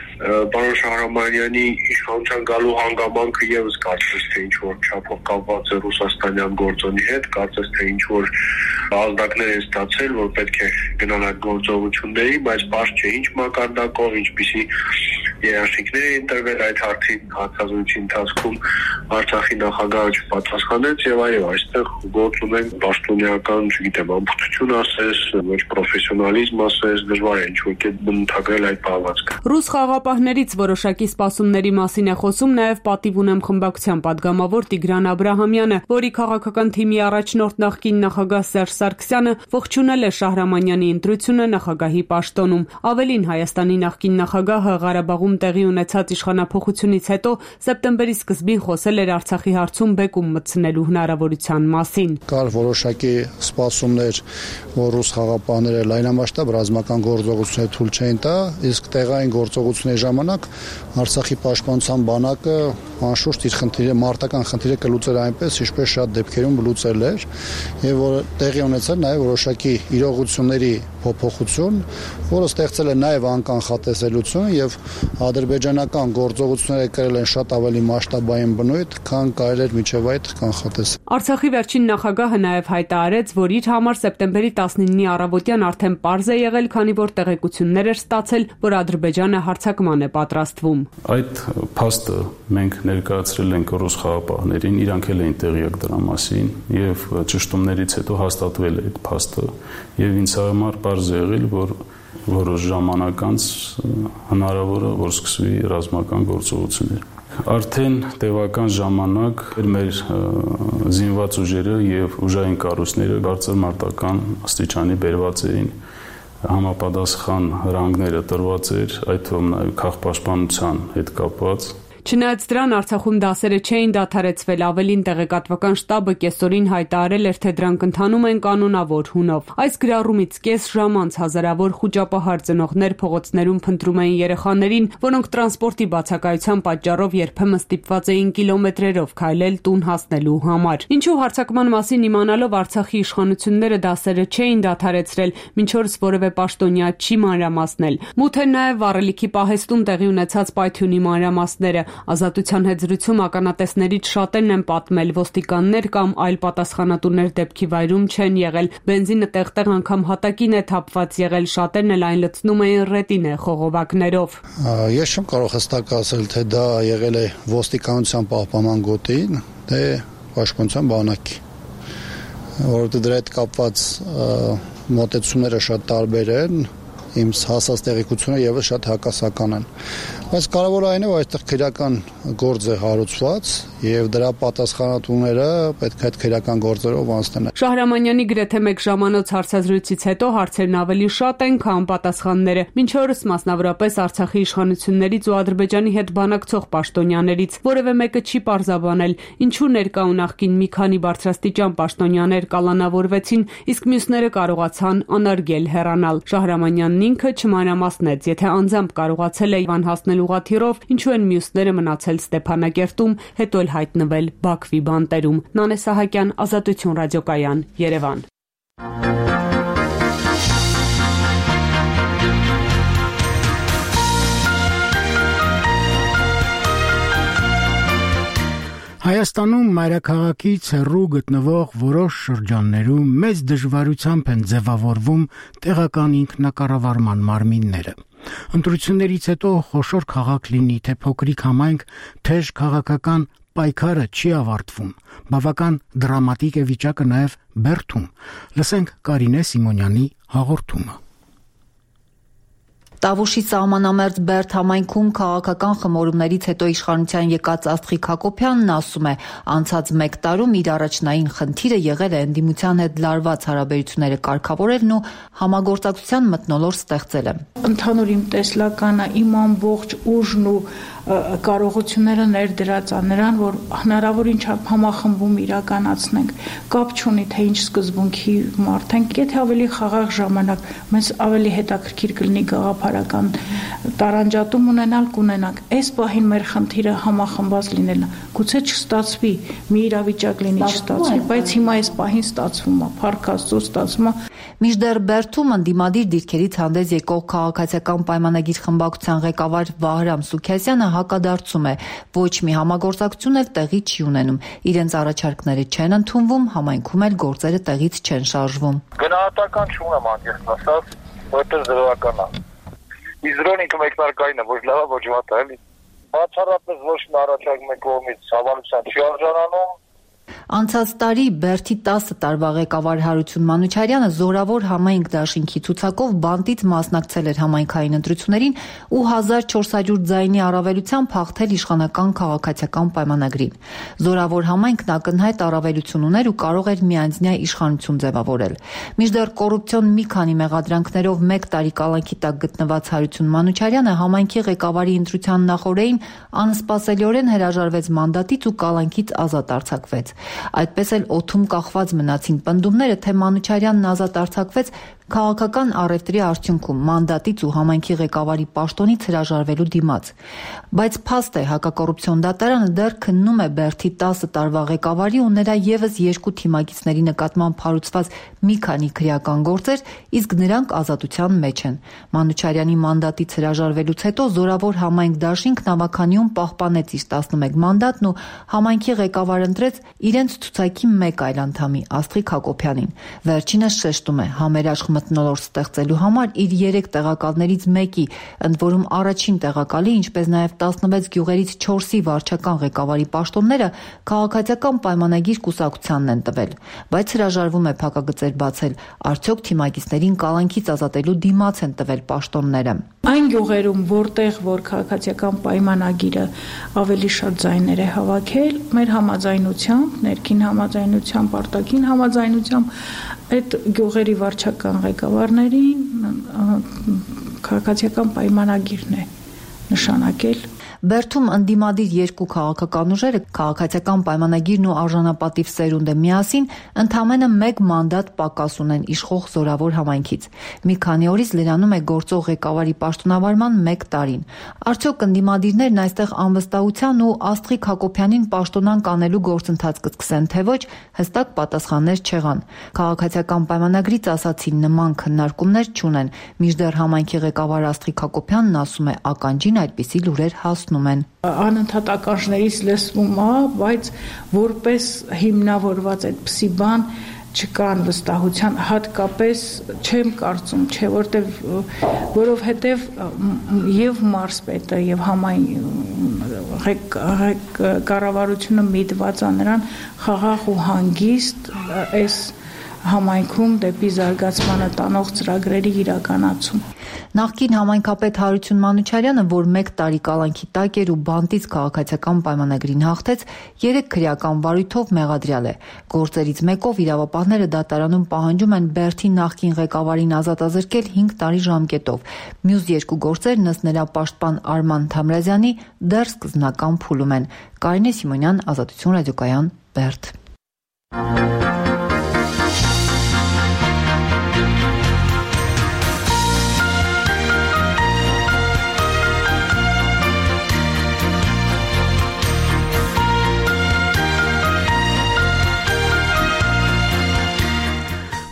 պարոն Շահրամանյանի իշխանության գալու հանգամանքը եւս կարծես թե ինչ որ չափով կապված է ռուսաստանյան գործոնի հետ, կարծես թե ինչ որ ազդակներ են ստացել, որ պետք է գնալ այդ գործողությունների, բայց բաց չէ ինչ մակարդակով, ինչպիսի երաշխիքներ էին տրվել այդ հարցին հարցազրույցի ընթացքում Արցախի նախագահը չպատասխանեց եւ այո, այստեղ գործ ունեն պաշտոնեական, չգիտեմ, ամբողջություն ասես, ոչ պրոֆեսիոնալիզմ ասես, դժվար է ինչ որ կետ բնութագրել այդ պահվածքը։ Ռուս խաղապահներից որոշակի սպասումների մասին է խոսում նաև պատիվ ունեմ խմբակցության падգամավոր Տիգրան Աբրահամյանը, որի քաղաքական թիմի առաջնորդ նախկին նախագահ Սերժ Սարգսյանը ողջունել է Շահրամանյանի ընտրությունը նախագահի պաշտոնում։ Ավելին, Հայաստանի նախկին նախագահը Ղարաբաղում տեղի ունեցած իշխանափոխությունից հետո սեպտեմբերի սկզբին խոսել էր Արցախի հարցում բեկում մտցնելու հնարավորության մասին։ Կար որոշակի սպասումներ, որ ռուս խաղապահները լայնամասշտաբ ռազմական գործողություններ թույլ չէին տա, իսկ տեղային գործողությունների ժամանակ Արցախի պաշտպանության բանակը անշուշտ իր խնդիրը, մարտական խնդիրը կլուծեր այնպես, ինչպես շատ դեպքերում լուծել էր, եւ որ տեղի ունեցել նաեւ որոշակի իրողությունների փոփոխություն, որը ստեղծել է նաեւ անկանխատեսելություն եւ ադրբեջանական գործողությունները կրել են շատ ավելի մասշտաբային բնույթ, քան կարելի էր մինչև այդ կանխատեսել։ Արցախի վերջին նախագահը նաեւ հայտարարեց, որ իր համար սեպտեմբերի 19-ի առավոտյան արդեն պարզ է եղել, քանի որ տեղեկություններ էր ստացել, որ Ադրբեջանը հարձակման է պատրաստվում։ Այդ փաստը մենք ներկայացրել ենք ռուս խաղապահներին, իրանք էլ էին տեղյակ դրա մասին եւ ճշտումներից հետո հաստատվել է այդ փաստը եւ ինձ համար պարզ է եղել, որ որոշ ժամանակ անց հնարավոր է, որ սկսվի ռազմական գործողություններ։ Արդեն տևական ժամանակ մեր զինված ուժերը եւ ուժային կառույցները բարձր մարտական աստիճանի բերված էին, համապատասխան հրանգները տրված էր, այդ թվում նաեւ քաղաքապաշտպանության հետ կապված։ Չնայած դրան Արցախում դասերը չէին դադարեցվել, ավելին տեղեկատվական շտաբը կեսօրին հայտարարել էր, թե դրանք ընթանում են կանոնավոր հունով։ Այս գրառումից կես ժամ անց հազարավոր խուճապահար ծնողներ փողոցներում փնտրում էին երեխաներին, որոնք տրանսպորտի բացակայության պատճառով երբեմն ստիպված էին կիլոմետրերով քայլել տուն հասնելու համար։ Ինչու հարձակման մասին իմանալով Արցախի իշխանությունները դասերը չէին դադարեցրել, մինչ օրս որևէ պաշտոնյա չի մանրամասնել։ Մութ է նաև վառելիքի պահեստում տեղի ունեցած պայթյունի մանրամասները։ Ազատության հետ զրույցում ականատեսներից շատերն են պատմել, ոստիկաններ կամ այլ պատասխանատուներ դեպքի վայրում չեն եղել, բենզինը տեղ-տեղ անգամ հատակին է թափված եղել, շատերն էլ այն լցնում էին ռետինե խողովակներով։ Ես չեմ կարող հստակ ասել, թե դա եղել է ոստիկանության պահպանման գոտին, թե պաշտպանության բանակի, որովհետև դրա հետ կապված մոտեցումները շատ տարբեր են, իմ հասած տեղեկությունը եւս շատ հակասական են։ Բայց կարևորը այն է, որ այստեղ քրեական գործ է հարուցված եւ դրա պատասխանատուները պետք է այդ քրեական գործերով անցնեն։ Շահրամանյանի գրեթե 1 ժամանոց հարցազրույցից հետո հարցերն ավելի շատ են, քան պատասխանները։ Մինչ օրս մասնավորապես Արցախի իշխանություններից ու Ադրբեջանի հետ բանակցող պաշտոնյաներից որևէ մեկը չի պարզաբանել, ինչու ներկա ու նախկին մի քանի բարձրաստիճան պաշտոնյաներ կալանավորվեցին, իսկ մյուսները կարողացան անարգել հեռանալ։ Շահրամանյանն ինքը չմանրամասնեց, եթե անձամբ կարողացել է անհասնել ստանալ ուղղաթիռով, ինչու են մյուսները մնացել Ստեփանակերտում, հետո էլ հայտնվել Բաքվի բանտերում։ Նանե Սահակյան, Ազատություն ռադիոկայան, Երևան։ Հայաստանում մայրաքաղաքից հեռու գտնվող որոշ շրջաններում մեծ դժվարությամբ են ձևավորվում տեղական ինքնակառավարման մարմինները։ Ընտրություններից հետո խոշոր քաղաք լինի, թե փոքրիկ համայնք, թեժ քաղաքական պայքարը չի ավարտվում։ Բավական դրամատիկ է վիճակը նաև Բերդում։ Լսենք Կարինե Սիմոնյանի հաղորդումը։ Տավուշի սահմանամերձ Բերդ համայնքում քաղաքական խմորումներից հետո իշխանության եկած Աստղիկ Հակոբյանն ասում է, անցած 1 տարում իր առաջնային խնդիրը եղել է ընդդիմության հետ լարված հարաբերությունները կարգավորելն ու համագործակցության մթնոլորտ ստեղծելը։ Ընդհանուր իմ տեսլականը, իմ ամբողջ ուժն ու կարողությունները ներդրած է նրան, որ հնարավորին չափ համախմբում իրականացնենք, կապ չունի թե ինչ սկզբունքի մարդ ենք, եթե ավելի խաղաղ ժամանակ մեզ ավելի հետաքրքիր կլինի գաղափարական տարանջատում ունենալ կունենանք։ Այս պահին մեր խնդիրը համախմբված լինելն է։ Գուցե չստացվի, մի իրավիճակ լինի չստացվի, բայց հիմա այս պահին ստացվում է, փառք Աստծո ստացվում է։ Մինչդեռ Բերդում ընդդիմադիր դիրքերից հանդես եկող քաղաքացիական պայմանագիր խմբակցության ղեկավար Վահրամ Սուքիասյանը հակադարձում է, ոչ մի համագործակցություն էլ տեղի չի ունենում, իրենց առաջարկները չեն ընդունվում, համայնքում էլ գործերը տեղից չեն շարժվում։ Գնահատական չունեմ անկեղծ ասած, որտեղ դրական է։ Իզրոն ինքը մեկնարկային է, ոչ լավ է, ոչ վատ է, էլի։ Բացառապես ոչ մի առաջարկ մեկ կողմից հավանության չի արժանանում։ Անցած տարի Բերդի 10 տարվա ղեկավար Հարություն Մանուչարյանը զորավոր համայնք դաշինքի ցուցակով բանտից մասնակցել էր համայնքային ընտրություններին ու 1400 ձայնի առավելությամբ հաղթել իշխանական քաղաքացիական պայմանագրին։ Զորավոր համայնքն ակնհայտ առավելություն ուներ ու կարող էր միանձնյա իշխանություն ձևավորել։ Մինչդեռ կոռուպցիոն մի քանի մեղադրանքներով 1 տարի կալանքի տակ գտնված Հարություն Մանուչարյանը համայնքի ղեկավարի ընտրության նախօրեին անսպասելիորեն հրաժարվեց մանդատից ու կալանքից ազատ արձակվեց։ Այդպես էլ օդում կախված մնացին պնդումները, թե Մանուչարյանն ազատ արձակվեց քաղաքական առևտրի արդյունքում մանդատից ու համայնքի ղեկավարի պաշտոնից հրաժարվելու դիմաց։ Բայց փաստ է, հակակոռուպցիոն դատարանը դեռ քննում է Բերդի 10 տարվա ղեկավարի ու նրա եւս 2 թիմակիցների նկատմամբ հարուցված մի քանի քրեական գործեր, իսկ նրանք ազատության մեջ են։ Մանուչարյանի մանդատից հրաժարվելուց հետո զորավոր համայնք դաշինքն Նավաքանիում պահպանեց իր 11 մանդատն ու համայնքի ղեկավար ընտրեց իրենց ցուցակի մեկ այլ անդամի Աստղիկ Հակոբյանին։ Վերջինս շեշտում է, համերաշխ մթնոլորտ ստեղծելու համար իր 3 տեղակալներից մեկի, ընդ որում առաջին տեղակալի, ինչպես նաև 16 գյուղերից 4-ի վարչական ղեկավարի պաշտոնները քաղաքացիական պայմանագիր կուսակցությանն են տվել, բայց հրաժարվում է փակագծեր բացել, արդյոք թիմակիցներին կալանքից ազատելու դիմաց են տվել պաշտոնները։ Այն գյուղերում, որտեղ որ քաղաքացիական պայմանագիրը ավելի շատ ձայներ է հավաքել, մեր համաձայնությամբ, ներքին համաձայնությամբ, արտաքին համաձայնությամբ այդ գյուղերի վարչական ղեկավարներին քաղաքացիական պայմանագիրն է նշանակել։ Բերդում ընդդիմադիր 2 քաղաքական ուժերը քաղաքացիական պայմանագիրն ու արժանապատիվ սերունդը միասին ընդամենը 1 մանդատ պակաս ունեն իշխող զորավոր համայնքից։ Մի քանի օրից լրանում է գործող ղեկավարի պաշտոնավարման 1 տարին։ Արդյոք ընդդիմադիրներն այստեղ անվստահության ու Աստղիկ Հակոբյանին պաշտոնանկ անելու գործընթաց կսկսեն թե ոչ, հստակ պատասխաններ չեղան։ Քաղաքացիական պայմանագրից ասացին նման քննարկումներ չունեն, մինչդեռ համայնքի ղեկավար Աստղիկ Հակոբյանն ասում է ականջին այդպիսի լուրեր հասնում են։ Անընդհատ ականջներից լսվում է, բայց որպես հիմնավորված այդպիսի բան չկան վստահության, հատկապես չեմ կարծում, չէ, որովհետև եւ մարզպետը եւ կառավարությունը միտված է նրան խաղաղ ու հանգիստ այս համայնքում դեպի զարգացմանը տանող ծրագրերի իրականացում։ Նախկին համայնքապետ Հարություն Մանուչարյանը, որ 1 տարի կալանքի տակ էր ու բանտից քաղաքացիական պայմանագրին հաղթեց, 3 քրեական վարույթով մեղադրյալ է։ Գործերից մեկով իրավապահները դատարանում պահանջում են Բերդի նախկին ղեկավարին ազատազրկել 5 տարի ժամկետով։ Մյուս 2 գործերն ըստ նրա պաշտպան Արման Թամրազյանի դեռ սկզբնական փուլում են։ Կարինե Սիմոնյան, Ազատություն ռադիոկայան, Բերդ։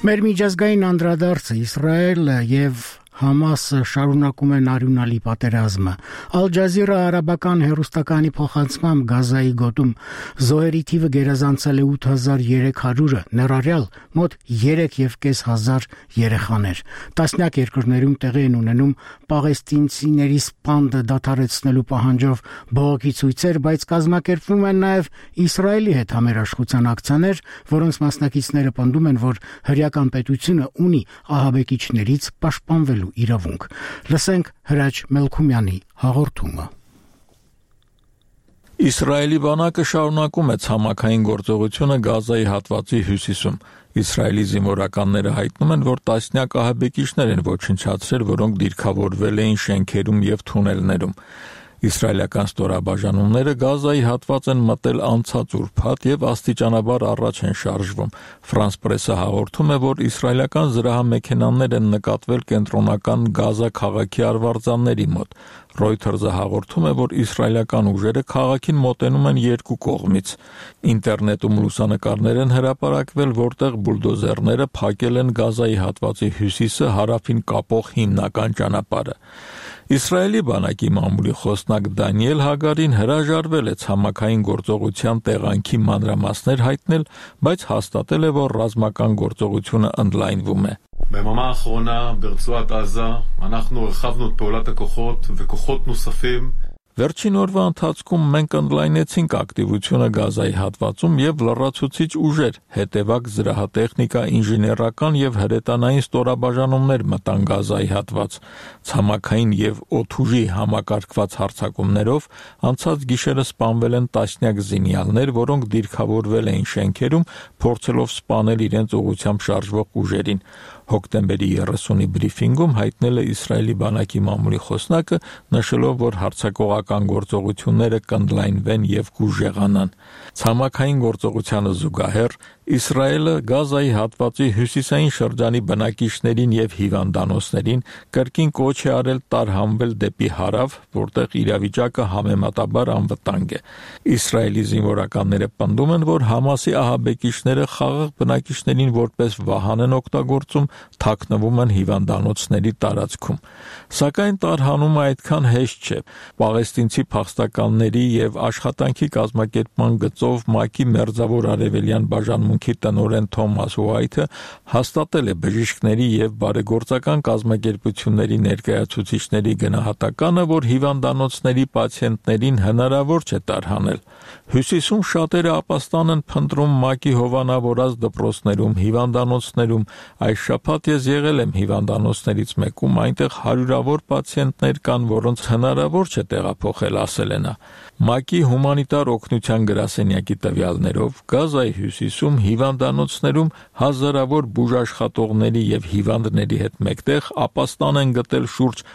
Մեր միջազգային անդրադարձը Իսրայելը եւ Համասը շարունակում են արյունալի պատերազմը։ Ալ Ջազիրա արաբական հեռուստականի փոխանցմամբ Գազայի գոտում զոհերի թիվը գերազանցել է 8300-ը, ներառյալ մոտ 3500 երեխաներ։ Տասնյակ երկրներում տեղի են ունենում պաղեստինցիների սպանդը դադարեցնելու պահանջով բողոքի ցույցեր, բայց կազմակերպվում են նաև Իսրայելի հետ համերաշխության ակցիաներ, որոնց մասնակիցները պնդում են, որ հրեական պետությունը ունի ահաբեկիչներից պաշտպանվելու իրավունք։ Լսենք Հրաչ Մելքումյանի հաղորդումը։ Իսրայելի բանակը շարունակում է ցամաքային գործողությունը Գազայի հատվածի հյուսիսում։ Իսրայելի զինվորականները հայտնում են, որ տասնյակ ահաբեկիչներ են ոչնչացրել, որոնք դիրքավորվել էին շենքերում եւ թունելներում։ Իսրայելական ստորաբաժանումները Գազայի հատված են մտել անցած ուրբաթ եւ աստիճանաբար առաջ են շարժվում։ Ֆրանս պրեսը հաղորդում է, որ իսրայելական զրահամեքենաներ են նկատվել կենտրոնական Գազա քաղաքի արվարձանների մոտ։ Reuters-ը հաղորդում է, որ իսրայելական ուժերը քաղաքին մոտենում են երկու կողմից։ Ինտերնետում լուսանկարներ են հրապարակվել, որտեղ բուլդոզերները փակել են Գազայի հատվածի հյուսիսը հարավին կապող հիմնական ճանապարհը։ Իսրայելի բանակի մամուլի խոսնակ Դանիել Հագարին հրաժարվել է ցամաքային գործողության տեղանքի մանրամասներ հայտնել, բայց հաստատել է, որ ռազմական գործողությունը ընդլայնվում է։ ביממה האחרונה ברצועת עזה אנחנו הרחבנו את פעולת הכוחות וכוחות נוספים Վերջին օրվա ընթացքում մենք ընդլայնեցինք ակտիվությունը Գազայի հատվածում եւ լրացուցիչ ուժեր, հետևակ զրահատեխնիկա, ինժեներական եւ հրետանային ստորաբաժանումներ մտան Գազայի հատված։ Ցամաքային եւ օդուժի համակարգված հարձակումներով անցած գիշերը սպանվել են տասնյակ զինյալներ, որոնք դիրքավորվել էին շենքերում, փորձելով սպանել իրենց ուղղությամբ շարժվող ուժերին։ Հոկտեմբերի 30-ի բրիֆինգում հայտնել է Իսրայելի բանակի մամուլի խոսնակը, նշելով, որ հարձակողական գործողությունները կընդլայնվեն եւ կուժեղանան։ Ցամաքային գործողությանը զուգահեռ Իսրայելը Գազայի հատվածի հյուսիսային շրջանի բնակիչներին եւ հիվանդանոցներին կրկին կոչ է արել տարհանվել դեպի հարավ, որտեղ իրավիճակը համեմատաբար անվտանգ է։ Իսրայելի զինվորականները պնդում են, որ Համասի ահաբեկիչները խաղաղ բնակիչներին որպես վահան են օգտագործում, թաքնվում են հիվանդանոցների տարածքում։ Սակայն տարհանումը այդքան հեշտ չէ։ Պաղեստինցի փախստականների եւ աշխատանքի կազմակերպման գծով ՄԱԿ-ի մերձավոր արևելյան բաժանմունքի տնօրեն Թոմաս Ուայթը հաստատել է բժիշկների եւ բարեգործական կազմակերպությունների ներկայացուցիչների գնահատականը, որ հիվանդանոցների պացիենտներին հնարավոր չէ տարհանել։ Հյուսիսում շատերը ապաստան են փնտրում ՄԱԿ-ի հովանավորած դպրոցներում, հիվանդանոցներում։ Այս շաբաթ ես եղել եմ հիվանդանոցներից մեկում, այնտեղ հարյուրավոր պացիենտներ կան, որոնց հնարավոր չէ տեղափոխել, ասել է նա։ ՄԱԿ-ի հումանիտար օգնության գրասենյակի տվյալներով Գազայի հյուսիսում հիվանդանոցներում հազարավոր բուժաշխատողների եւ հիվանդների հետ մեկտեղ ապաստան են գտել շուրջ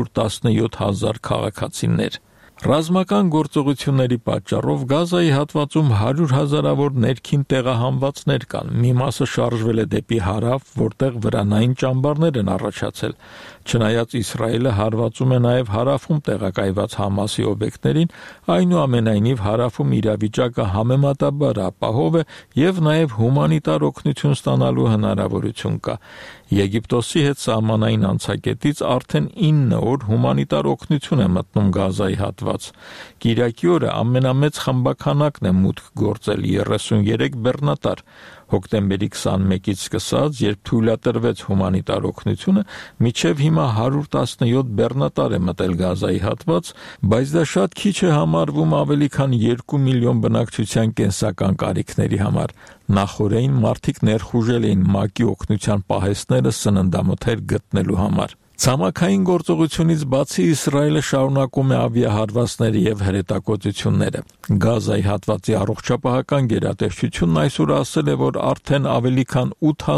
117,000 քաղաքացիներ։ Ռազմական գործողությունների պատճառով Գազայի հատվածում 100,000-ավոր ներքին տեղահանվածներ կան։ Մի մասը շարժվել է դեպի հարավ, որտեղ վրանային ճամբարներ են առաջացել։ Չնայած Իսրայելը հարվածում է նաև հարավում տեղակայված Համասի օբյեկտներին, այնուամենայնիվ հարավում իրավիճակը համեմատաբար ապահով է եւ նաև հումանիտար օգնություն ստանալու հնարավորություն կա։ Եգիպտոսի հետ սահմանային անցակետից արդեն 9 օր հումանիտար օգնություն է մտնում Գազայի հատված։ Կիրակի օրը ամենամեծ խմբաքանակն է մուտք գործել 33 բեռնատար։ Հոկտեմբերի 21-ից սկսած, երբ թույլատրվեց հումանիտար օգնությունը, մինչև հիմա 117 բեռնատար է մտել Գազայի հատված, բայց դա շատ քիչ է համարվում ավելի քան 2 միլիոն բնակչության կենսական կարիքների համար։ Նախօրեին մարդիկ ներխուժել էին ՄԱԿ-ի օգնության պահեստները սննդամթեր գտնելու համար։ Ցամաքային գործողությունից բացի Իսրայելը շարունակում է ավիահարվածները եւ հրետակոծությունները։ Գազայի հատվածի առողջապահական գերատեսչությունն այսօր ասել է, որ արդեն ավելի քան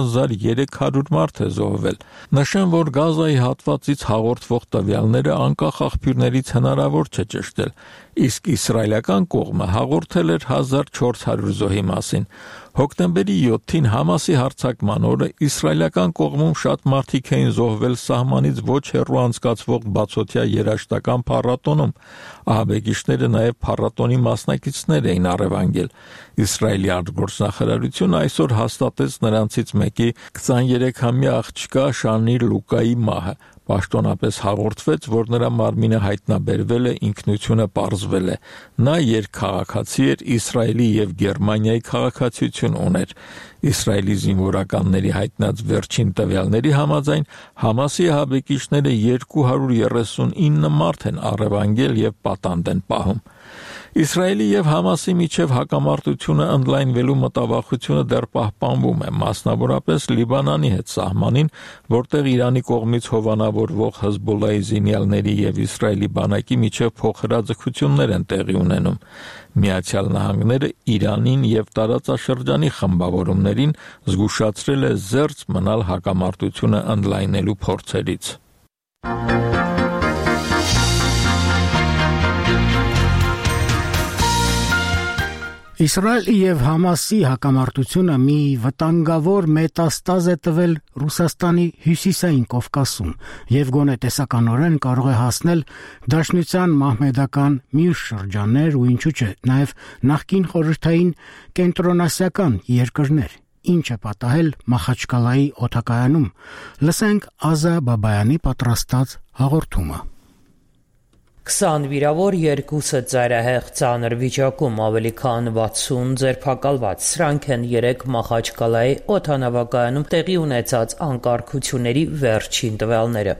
8300 մարդ է զոհվել։ Նշեմ, որ Գազայի հատվածից հաղորդվող տվյալները անկախ աղբյուրներից հնարավոր չէ ճշտել, իսկ իսրայելական կողմը հաղորդել էր 1400 զոհի մասին։ Հոկտեմբերի 7-ին Համասի հարձակման օրը իսրայելական կողմում շատ մարդիկ էին զոհվել սահմանից ոչ հեռու անցկացվող բացօթյա երաժշտական փառատոնում։ Ահաբեկիչները նաև փառատոնի մասնակիցներ էին առևանգել։ Իսրայելի արտգործնախարարությունը այսօր հաստատեց նրանցից մեկի 23-ամյա աղջկա Շանիր Լուկայի մահը։ Պաշտոնապես հաղորդվեց, որ նրա մարմինը հայտնաբերվել է, ինքնությունը պարզվել է։ Նա երկքաղաքացի էր, Իսրայելի եւ Գերմանիայի քաղաքացիություն ուներ։ Իսրայելի զինվորականների հայտնած վերջին տվյալների համաձայն Համասի ահաբեկիչները 239 մարդ են առևանգել եւ պատանդ են պահում։ Իսրայելի եւ Համասի միջև հակամարտությունը ընդլայնվելու մտավախությունը դեռ պահպանվում է, մասնավորապես Լիբանանի հետ սահմանին, որտեղ Իրանի կողմից հովանավորվող Հեզբոլլահի զինյալների եւ Իսրայելի բանակի միջև փոխհրաձգություններ են տեղի ունենում։ Միացյալ Նահանգները Իրանին եւ տարածաշրջանի խմբավորումներին զգուշացրել է զերծ մնալ հակամարտությունը ընդլայնելու փորձերից։ Իսրայելի եւ Համասի հակամարտությունը մի վտանգավոր մետաստազ է տվել Ռուսաստանի հյուսիսային Կովկասում եւ գոնե տեսականորեն կարող է հասնել Դաշնության մահմեդական մյուս շրջաններ ու ինչու՞ չէ նաեւ նախկին խորհրդային կենտրոնասիական երկրներ։ Ինչ է պատահել Մախաչկալայի օդակայանում։ Լսենք Ազա Բաբայանի պատրաստած հաղորդումը։ 20 վիրավոր, 2-ը ծայրահեղ ծանր վիճակում, ավելի քան 60 ձերբակալված։ Սրանք են 3 Մախաչկալայի օդանավակայանում տեղի ունեցած անկարգությունների վերջին տվյալները։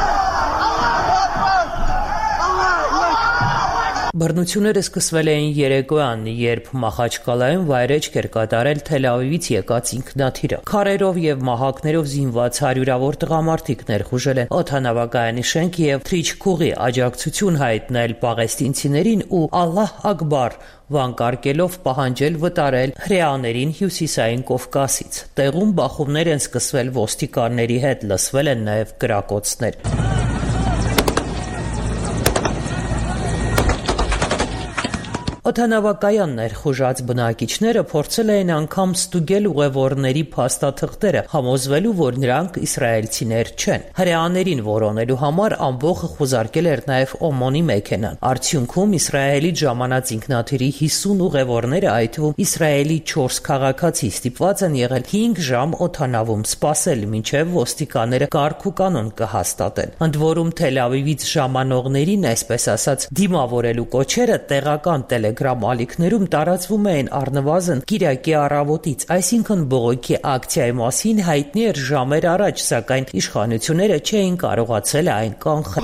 Բռնությունները սկսվել էին երեկոյան, երբ Մախաչկալայում վայրէջք էր կատարել Թել Ավիվից եկած ինքնաթիռը։ Քարերով եւ մահակներով զինված հարյուրավոր տղամարդիկ ներխուժել են օդանավակայանի շենք եւ թռիչքուղի աջակցություն հայտնել պաղեստինցիներին ու Ալլահ Ակբար վանկարկելով պահանջել վտարել հրեաներին հյուսիսային Կովկասից։ Տեղում բախումներ են սկսվել ոստիկանների հետ, լսվել են նաեւ կրակոցներ։ Օդանավակայան ներխուժած բնակիչները փորձել էին անգամ ստուգել ուղևորների փաստաթղթերը, համոզվելու, որ նրանք իսրայելցիներ չեն։ Հրեաներին որոնելու համար ամբողը խուզարկել էր նաև Օմոնի մեքենան։ Արդյունքում Իսրայելից ժամանած ինքնաթիռի 50 ուղևորները, այդ թվում Իսրայելի 4 քաղաքացի, ստիպված են եղել 5 ժամ օդանավում սպասել, մինչև ոստիկանները կարգ ու կանոն կհաստատեն։ Ընդ որում Թել Ավիվից ժամանողներին, այսպես ասած, դիմավորելու կոչերը տեղական Telegram ալիքներում տարածվում էին առնվազն կիրակի առավոտից, այսինքն բողոքի ակցիայի մասին հայտնի էր ժամեր առաջ, սակայն իշխանությունները չէին կարողացել այն կանխել։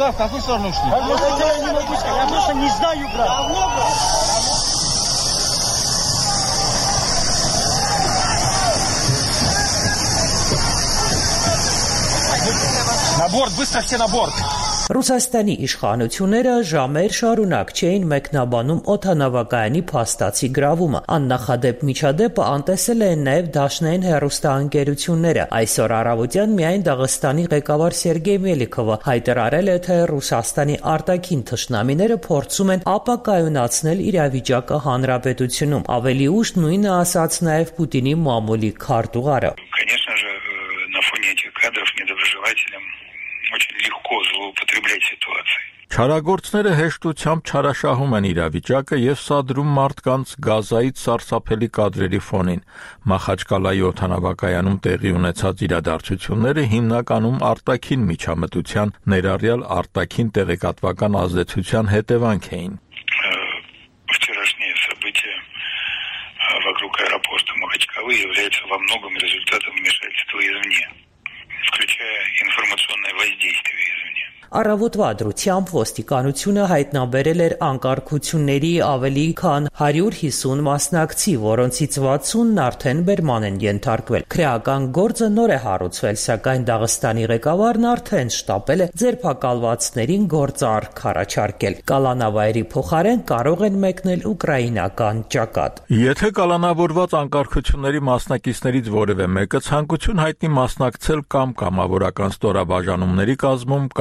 На борт, быстро все на борт! Ռուսաստանի իշխանությունները ժամեր շարունակ չէին մեկնաբանում օդանավակայանի փաստացի գրավումը։ Աննախադեպ միջադեպը անտեսել են նաև դաշնային հեռուստաընկերությունները։ Այսօր առավոտյան միայն Դաղստանի ղեկավար Սերգեյ Մելիքովը հայտարարել է, թե Ռուսաստանի արտաքին թշնամիները փորձում են ապակայունացնել իրավիճակը հանրապետությունում։ Ավելի ուշ նույնը ասաց նաև Պուտինի մամուլի քարտուղարը։ Конечно же, на фоне этих кадров недоброжелателям очень легко злоупотреблять ситуацией. Չարագործները հեշտությամբ չարաշահում են իրավիճակը եւ սադրում մարդկանց Գազայից սարսափելի կադրերի ֆոնին։ Մախաչկալայի օդանավակայանում տեղի ունեցած իրադարձությունները հիմնականում արտաքին միջամտության, ներառյալ արտաքին տեղեկատվական ազդեցության հետևանք էին։ Вчерашние события вокруг аэропорта Махачкалы являются во многом результатом вмешательства извне, включая информационное воздействие извне. Առավոտվա դրությամբ ոստիկանությունը հայտնաբերել էր անկարգությունների ավելի քան 150 մասնակցի, որոնցից 60-ն արդեն բերման են ենթարկվել։ Քրեական գործը նոր է հարուցվել, սակայն Դաղստանի ղեկավարն արդեն շտապել է ձերբակալվածներին գործարք առաջարկել։ Կալանավայրի փոխարեն կարող են մեկնել ուկրաինական ճակատ։ Եթե կալանավորված անկարգությունների մասնակիցներից որևէ մեկը ցանկություն հայտնի մասնակցել կամ կամավորական ստորաբաժանումների կազմում կամ պայմանագրի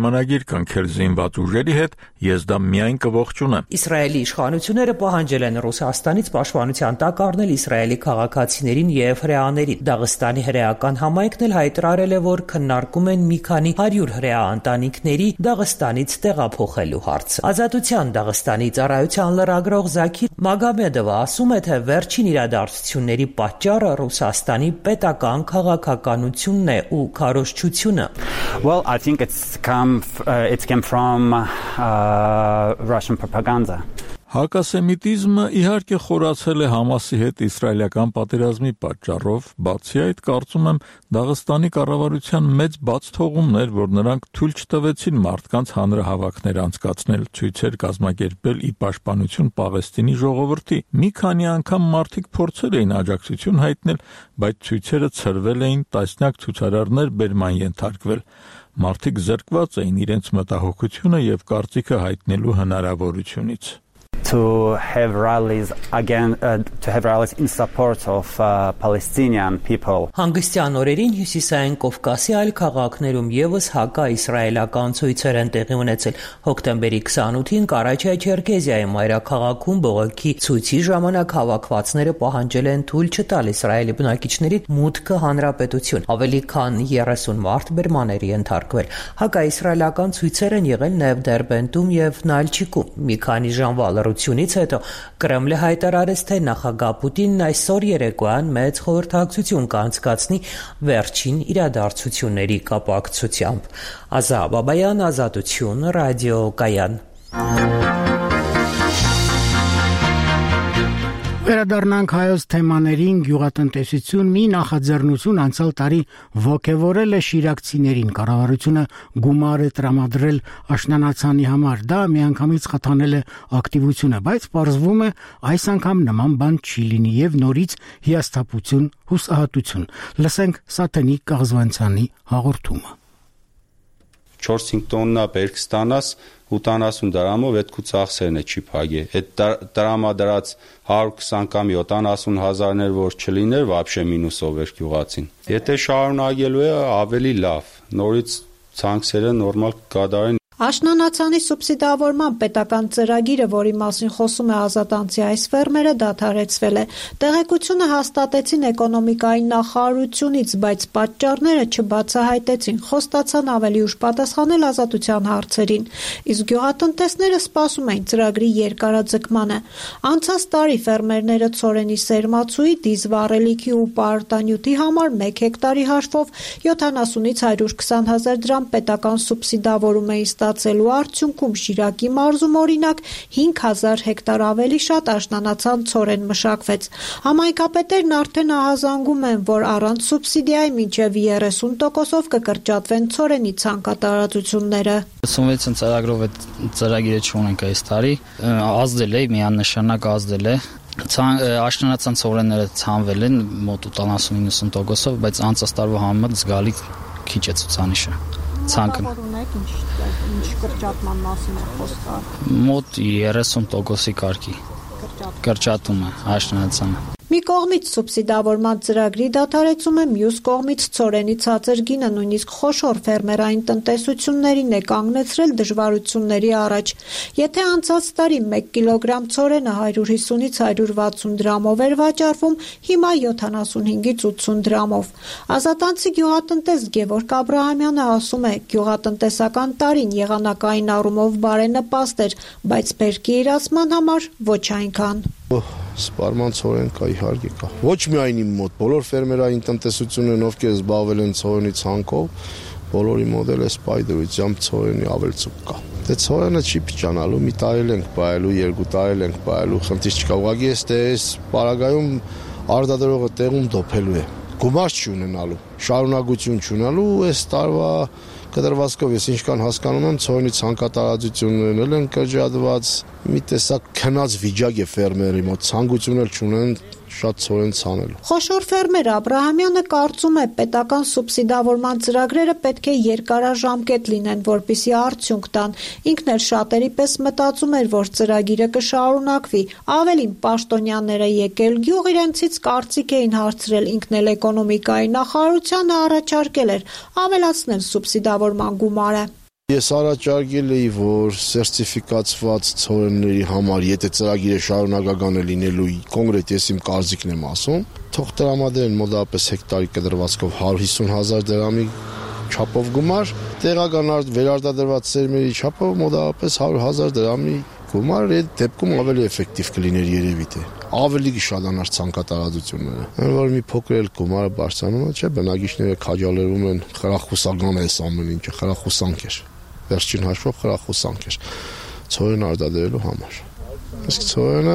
պայմանագիր կնքել զինված ուժերի հետ, ես դա միայն կողջունեմ։ Իսրայելի իշխանությունները պահանջել են Ռուսաստանից պաշտպանության տակ առնել Իսրայելի քաղաքացիներին եւ հրեաներին։ Դաղստանի հրեական համայնքն էլ հայտարարել է, որ քննարկում են մի քանի 100 հրեա ընտանիքների Դաղստանից տեղափոխելու հարցը։ Ազատության Դաղստանի ծառայության լրագրող Զաքիր Մագամեդովը ասում է, թե վերջին իրադարձությունների պատճառը Ռուսաստանի պետական քաղաքականությունն է ու քարոզչությունը։ Well, I think it came from Russian propaganda. Հակասեմիտիզմը իհարկե խորացել է Համասի հետ իսրայելական պատերազմի պատճառով, բացի այդ կարծում եմ Դաղստանի կառավարության մեծ բաց թողումն էր, որ նրանք թույլ չտվեցին մարդկանց հանրահավաքներ անցկացնել, ցույցեր կազմակերպել ի պաշտպանություն Պաղեստինի ժողովրդի։ Մի քանի անգամ մարդիկ փորձել էին աջակցություն հայտնել, բայց ցույցերը ցրվել էին, տասնյակ ցուցարարներ բերման ենթարկվել։ Մարդիկ զրկված էին իրենց մտահոգությունը եւ կարծիքը հայտնելու հնարավորությունից։ To have rallies in support of Palestinian people. Հանգստյան օրերին Հյուսիսային Կովկասի այլ քաղաքներում եւս հակա-իսրայելական ցույցեր են տեղի ունեցել։ Հոկտեմբերի 28-ին Կարաչայ-Չերքեզիայի մայրաքաղաքում բողոքի ցույցի ժամանակ հավաքվածները պահանջել են թույլ չտալ Իսրայելի բնակիչներին մուտքը հանրապետություն։ Ավելի քան 30 մարդ բերմաների ենթարկվել։ Հակա-իսրայելական ցույցեր են եղել նաեւ Դերբենտում եւ Նալչիկում։ Մի քանի ժամվա լռությունից հետո Կրեմլը հայտարարեց, թե նախագահ Պուտինն այսօր երեկոյան մեծ խորհրդակցություն կանցկացնի վերջին իրադարձությունների կապակցությամբ։ Ազա Բաբայան, Ազատություն, Ռադիո Կայան։ Վերադառնանք հայոց թեմաներին։ Գյուղատնտեսություն մի նախաձեռնություն անցյալ տարի ոգևորել է շիրակցիներին։ Կառավարությունը գումար է տրամադրել աշնանացանի համար։ Դա միանգամից խթանել է ակտիվությունը, բայց պարզվում է այս անգամ նման բան չի լինի եւ նորից հիասթափություն, հուսահատություն։ Լսենք Սաթենիկ Կաղզվանցյանի հաղորդումը։ 4-5 տոննա բերք ստանաս 80 դրամով այդ քու ծախսերն է չի փագե։ Այդ տրամադրած 120 կամ 70 հազարներ որ չլիներ, вообще մինուսով էր գյուղացին։ Եթե շարունակելու է ավելի լավ, նորից ցանքսերը նորմալ կկատարեն։ Աշնանացանի սուբսիդավորման պետական ծրագիրը, որի մասին խոսում է Ազատանցի այս ֆերմերը, դադարեցվել է։ Տեղեկությունը հաստատեցին էկոնոմիկայի նախարարությունից, բայց պատճառները չբացահայտեցին, խոստացան ավելի ուշ պատասխանել Ազատության հարցերին։ Իսկ գյուղատնտեսները սպասում էին ծրագրի երկարաձգմանը։ Անցած տարի ֆերմերները ցորենի սերմացուի, դիզվառելիքի ու պարտանյութի համար 1 հեկտարի հաշվով 70-ից 120 հազար դրամ պետական սուբսիդավորում էին ստացելու արդյունքում Շիրակի մարզում օրինակ 5000 հեկտար ավելի շատ աշնանացան ցորեն մշակվեց։ Համայնքապետերն արդեն ահազանգում են, որ առանց սուբսիդիայի մինչև 30%-ով կկրճատվեն ցորենի ցանկատարածությունները։ 56 ծրագրով այդ ծրագիրը չունենք այս տարի, ազդել է, միանշանակ ազդել է։ Աշնանացան ցորենները ցանվել են մոտ 80-90%-ով, բայց անցած տարվա համեմատ զգալի քիչ է ցուցանիշը։ Ցանկը ինչ կրճատման մասին է խոսքը։ Մոտ 30%-ի կարգի կրճատում է աշնանացանը։ Մի կողմից սուբսիդավորման ծրագրի դադարեցումը, մյուս կողմից ցորենի ցածր գինը նույնիսկ խոշոր ֆերմերային տնտեսություններին է կանգնեցրել դժվարությունների առաջ։ Եթե անցած տարի 1 կիլոգրամ ցորենը 150-ից 160 դրամով էր վաճառվում, հիմա 75-ից 80 դրամով։ Ազատանցի գյուղատնտես Գևորգ Աբրահամյանը ասում է, գյուղատնտեսական տարին եղանակային առումով բարենպաստ էր, բայց բերքի իրացման համար ոչ այնքան։ Սպարման ցորեն կա, իհարկե կա։ Ոչ միայն իմ մոտ, բոլոր ֆերմերային տնտեսություններն ովքեր զբաղվել են ցորենի ցանկով, բոլորի մոտ էլ է սպայդրությամբ ցորենի ավելցուկ կա։ Դե ցորենը չի փիճանալու, մի տարի ենք բայելու, 2 տարի ենք բայելու, խնդիր չկա։ Ուղղակի այս պարագայում արդադրողը տեղում դոփելու է։ Գումար չունենալու, շարունակություն չունենալու, այս տարվա կտրվածքով ես ինչքան հասկանում եմ, ցորենի ցանկատարածություններն են կրճատված, մի տեսակ քնած վիճակ է ֆերմերի մոտ, ցանկություն էլ չունեն շատ ցորեն ցանելու։ Խոշոր ֆերմեր Աբրահամյանը կարծում է, պետական սուբսիդավորման ծրագրերը պետք է երկարաժամկետ լինեն, որպեսզի արդյունք տան։ Ինքն էլ շատերի պես մտածում էր, որ ծրագիրը կշարունակվի։ Ավելին, պաշտոնյաները եկել գյուղ իրենցից կարծիք էին հարցրել, ինքն էլ էկոնոմիկայի նախարարությանը առաջարկել էր ավելացնել սուբսիդավորման գումարը։ Ես առաջարկել էի, որ սերտիֆիկացված ցորենների համար, եթե ծրագիրը շարունակական է լինելու, կոնկրետ ես իմ կարծիքն եմ ասում, թող տրամադրեն մոտավորապես հեկտարի կտրվածքով 150,000 դրամի չափով գումար, տեղական վերարտադրված սերմերի չափով մոտավորապես 100,000 դրամի գումար, այդ դեպքում ավելի էֆեկտիվ կլիներ երևի թե ավելի կշատանար ցանկատարածությունները։ Որ մի փոքր էլ գումարը բարձրանում է, չէ, բնակիչները քաջալերում են, խրախուսական է այս ամեն ինչը, խրախուսանք էր։ Վերջին հաշվով խրախուսանք էր ցորեն արտադրելու համար։ Իսկ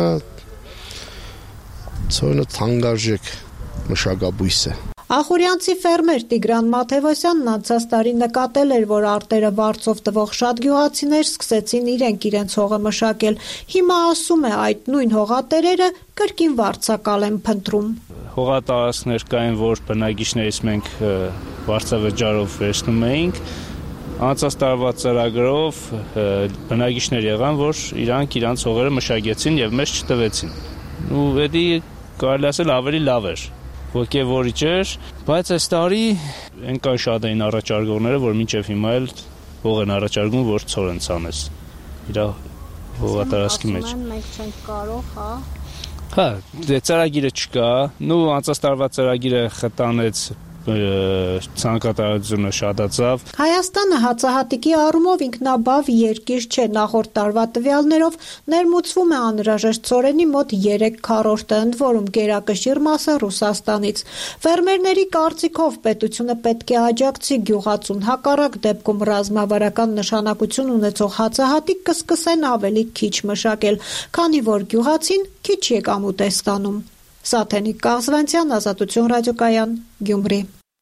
ցորենը թանկարժեք մշակաբույս է։ Ախուրյանցի ֆերմեր Տիգրան Մաթևոսյանն անցած տարի նկատել էր, որ արտերը վարձով տվող շատ գյուղացիներ սկսեցին իրենց հողը մշակել։ Հիմա ասում է, այդ նույն հողատերերը կրկին վարձակալ են փնտրում։ Հողատարածքներ կային, որ բնակիչներից մենք վարձավճարով վերցնում էինք։ Անցած տարվա ծրագրով բնակիչներ եղան, որ իրանց հողերը մշակեցին եւ մեզ չտվեցին։ Ու դա կարելի ասել ավելի լավ էր։ Ոգևորիչ էր, բայց այս տարի այնքան շատ էին առաջարկողները, որ մինչև հիմա էլ հող են առաջարկում, որ ցորեն ցանես իր հողատարածքի մեջ։ Մենք չենք կարող, հա։ Հա, ծրագիրը չկա, անցած տարվա ծրագիրը խտանեց ցանկատարությունը շատացավ։ Հայաստանը հացահատիկի առումով ինքնաբավ երկիր չէ, նախորդ տարվա տվյալներով ներմուծվում է անհրաժեշտ ցորենի մոտ 3/4, ընդ որում գերակշիռ մասը Ռուսաստանից։ Ֆերմերների կարծիքով պետությունը պետք է աջակցի գյուղացուն, հակառակ դեպքում ռազմավարական նշանակություն ունեցող հացահատիկ կսկսեն ավելի քիչ մշակել, քանի որ գյուղացին քիչ եկամուտ է ստանում։ Սաթենիկ Կազվանցյան, Ազատություն ռադիոկայան, Գյումրի։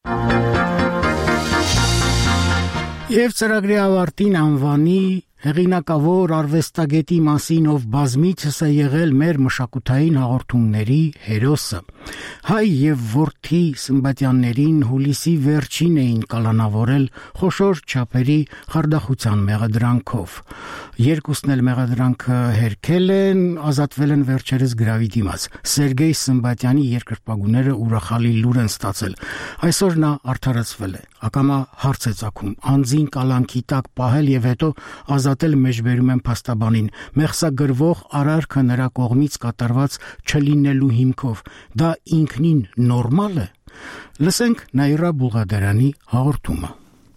Եվ ծրագրի ավարտին անվանի հեղինակավոր արվեստագետի մասին, ով բազմիցս է եղել մեր մշակութային հաղորդումների հերոսը։ Հայ եւ որդի Սմբատյաններին հուլիսի վերջին էին կալանավորել խոշոր չափերի խարդախության մեղադրանքով։ Երկուսն էլ մեղադրանքը հերքել են, ազատվել են վերջերս գրավի դիմաց։ Սերգեյ Սմբատյանի երկրպագուները ուրախալի լուր են ստացել։ Այսօր նա արդարացվել է։ Ակամա հարց է ծագում, անձին կալանքի տակ պահել եւ հետո ազատել մեջբերում են փաստաբանին։ Մեղսագրվող արարքը նրա կողմից կատարված չլինելու հիմքով դա ինքնին նորմալ է։ Լսենք Նաիրա Բուղադարյանի հաղորդումը։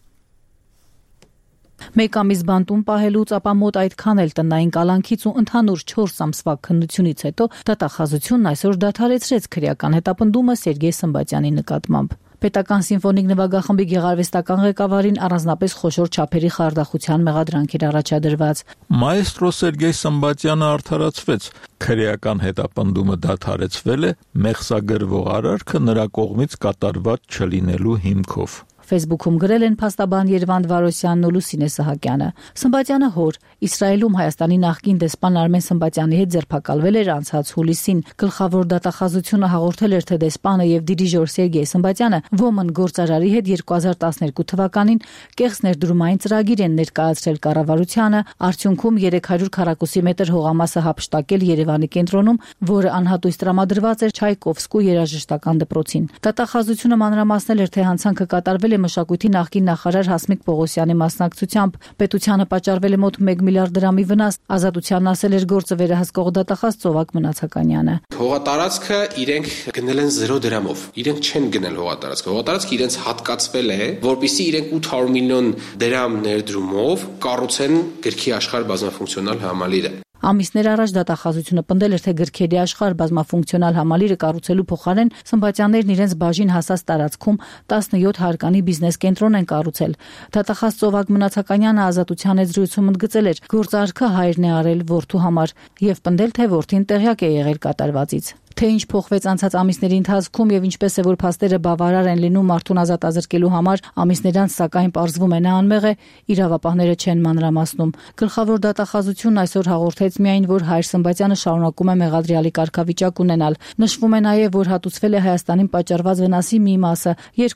Մեկ ամիս բանտում պահելուց ապա մոտ այդքան էլ տնային կալանքից ու ընդհանուր 4 ամսվա քննությունից հետո դատախազությունն այսօր դադարեցրեց քրեական հետապնդումը Սերգեյ Սմբատյանի նկատմամբ։ Պետական սիմֆոնիկ նվագախմբի գեղարվեստական ղեկավարին առանձնապես խոշոր չափերի խարդախության մեղադրանք էր առաջադրված։ Մայստրո Սերգեյ Սմբատյանը արդարացվեց, քրեական հետապնդումը դադարեցվել է, մեղսագրվող արարքը նրա կողմից կատարված չլինելու հիմքով։ Facebook-ում գրել են փաստաբան Երվանդ Վարոսյանն ու Լուսինե Սահակյանը։ Սմբատյանը հոր Իսրայելում Հայաստանի նախկին դեսպան Արմեն Սմբատյանի հետ ձերբակալվել էր անցած հուլիսին։ Գլխավոր դատախազությունը հաղորդել էր, թե դեսպանը եւ դիրիժոր Սերգեյ Սմբատյանը ոմն գործարարի հետ 2012 թվականին կեղծ ներդրումային ծրագիր են ներկայացրել կառավարությանը, արդյունքում 300 քառակուսի մետր հողամասը հափշտակել Երևանի կենտրոնում, որը անհատույց տրամադրված էր Չայկովսկու երաժշտական դպրոցին։ Դատախազությունը մանրամասնել էր, թե հանցանքը կատարվել է մշակույթի նախկին նախարար Հասմիկ Պողոսյանի մասնակցությամբ։ Պետությանը պատճառվել է մոտ 1 միլիարդ դրամի վնաս։ Ազատությանն ասել էր գործը վերահսկող դատախազ Ծովակ Մնացականյանը։ Հողատարածքը իրենք գնել են 0 դրամով։ Իրենք չեն գնել հողատարածքը։ Հողատարածքը իրենց հատկացվել է, որպեսզի իրենք 800 միլիոն դրամ ներդրումով կառուցեն գրքի աշխարհ բազմաֆունկցիոնալ համալիրը։ Ամիսներ առաջ դատախազությունը պնդել էր, թե գրքերի աշխարհ բազմաֆունկցիոնալ համալիրը կառուցելու փոխարեն Սմբատյաններն իրենց բաժին հասած տարածքում 17 հարկանի բիզնես կենտրոն են կառուցել։ Դատախազ Ծովակ Մնացականյանը Ազատության հետ զրույցում ընդգծել էր, գործարքը հայրն է արել որդու համար եւ պնդել, թե որդին տեղյակ է եղել կատարվածից։ Թե ինչ փոխվեց անցած ամիսների ընթացքում եւ ինչպես է որ փաստերը բավարար են լինում մարդուն ազատ ազրկելու համար, ամիսներ անց սակայն պարզվում է նա անմեղ է, իրավապահները չեն մանրամասնում։ Գլխավոր դատախազությունն այսօր հաղորդեց միայն, որ հայր Սմբատյանը շարունակում է մեղադրյալի կարգավիճակ ունենալ։ Նշվում է նաեւ, որ հատուցվել է Հայաստանին պատճառված վնասի մի մասը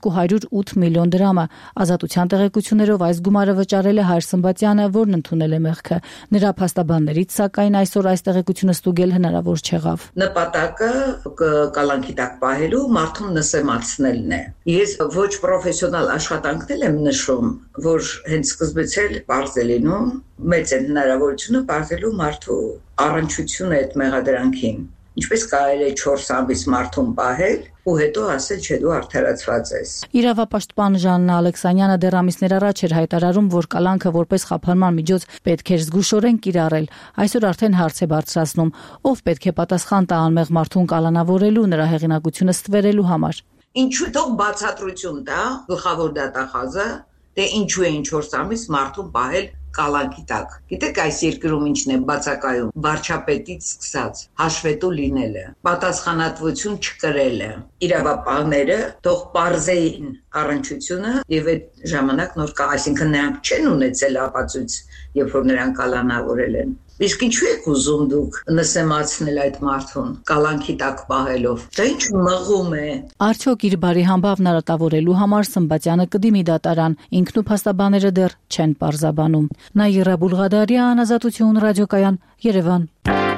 208 միլիոն դրամը։ Ազատության տեղեկություններով այս գումարը վճարել է հայր Սմբատյանը, որն ընդունել է մեղքը։ Նրա փաստաբաններից սակայն այսօր այս տեղեկությունը ստուգել հնարավոր չեղավ։ Նպատակը նպատակը կալանքի տակ պահելու մարդուն նսեմացնելն է։ Ես ոչ պրոֆեսիոնալ աշխատանքներ եմ նշում, որ հենց սկզբից էլ բարձ է լինում, մեծ է հնարավորությունը բարձելու մարդու առնչությունը այդ մեղադրանքին։ Ինչպես կարելի է 4 ամիս մարդուն պահել ու հետո ասել, չէ, դու արդարացված ես։ Իրավապաշտպան Ժաննա Ալեքսանյանը դեռ ամիսներ առաջ էր հայտարարում, որ կալանքը որպես խափանման միջոց պետք է զգուշորեն կիրառել։ Այսօր արդեն հարց է բարձրացնում, ով պետք է պատասխան տա անմեղ մարդուն կալանավորելու, նրա հեղինակությունը ստվերելու համար։ Ինչու թող բացատրություն տա գլխավոր դատախազը, թե ինչու է 4 ամիս մարդուն պահել կալանքի տակ։ Գիտեք, այս երկրում ինչն է բացակայում, վարչապետից սկսած հաշվետու լինելը, պատասխանատվություն չկրելը, իրավապահները թող պարզեին առնչությունը եւ այդ ժամանակ նոր կա, այսինքն նրանք չեն ունեցել ապացույց, երբ որ նրանք կալանավորել են։ Իսկ ինչու եք ուզում դուք նսեմացնել այդ մարդուն կալանքի տակ պահելով։ Դա ինչ մղում է։ Արդյոք իր բարի համբավն արատավորելու համար Սմբատյանը կդիմի դատարան, ինքն ու փաստաբանները դեռ չեն պարզաբանում։ Նաիրա Բուլղադարյան, Ազատություն ռադիոկայան, Երևան։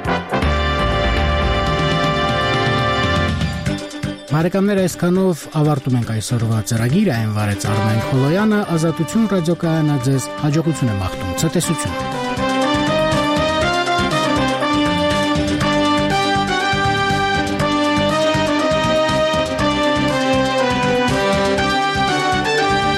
Բարեկամներ, այսքանով ավարտում ենք այսօրվա ծրագիրը, այն վարեց Արմեն Խոլոյանը, Ազատություն ռադիոկայանը ձեզ հաջողություն եմ աղթում, ցտեսություն։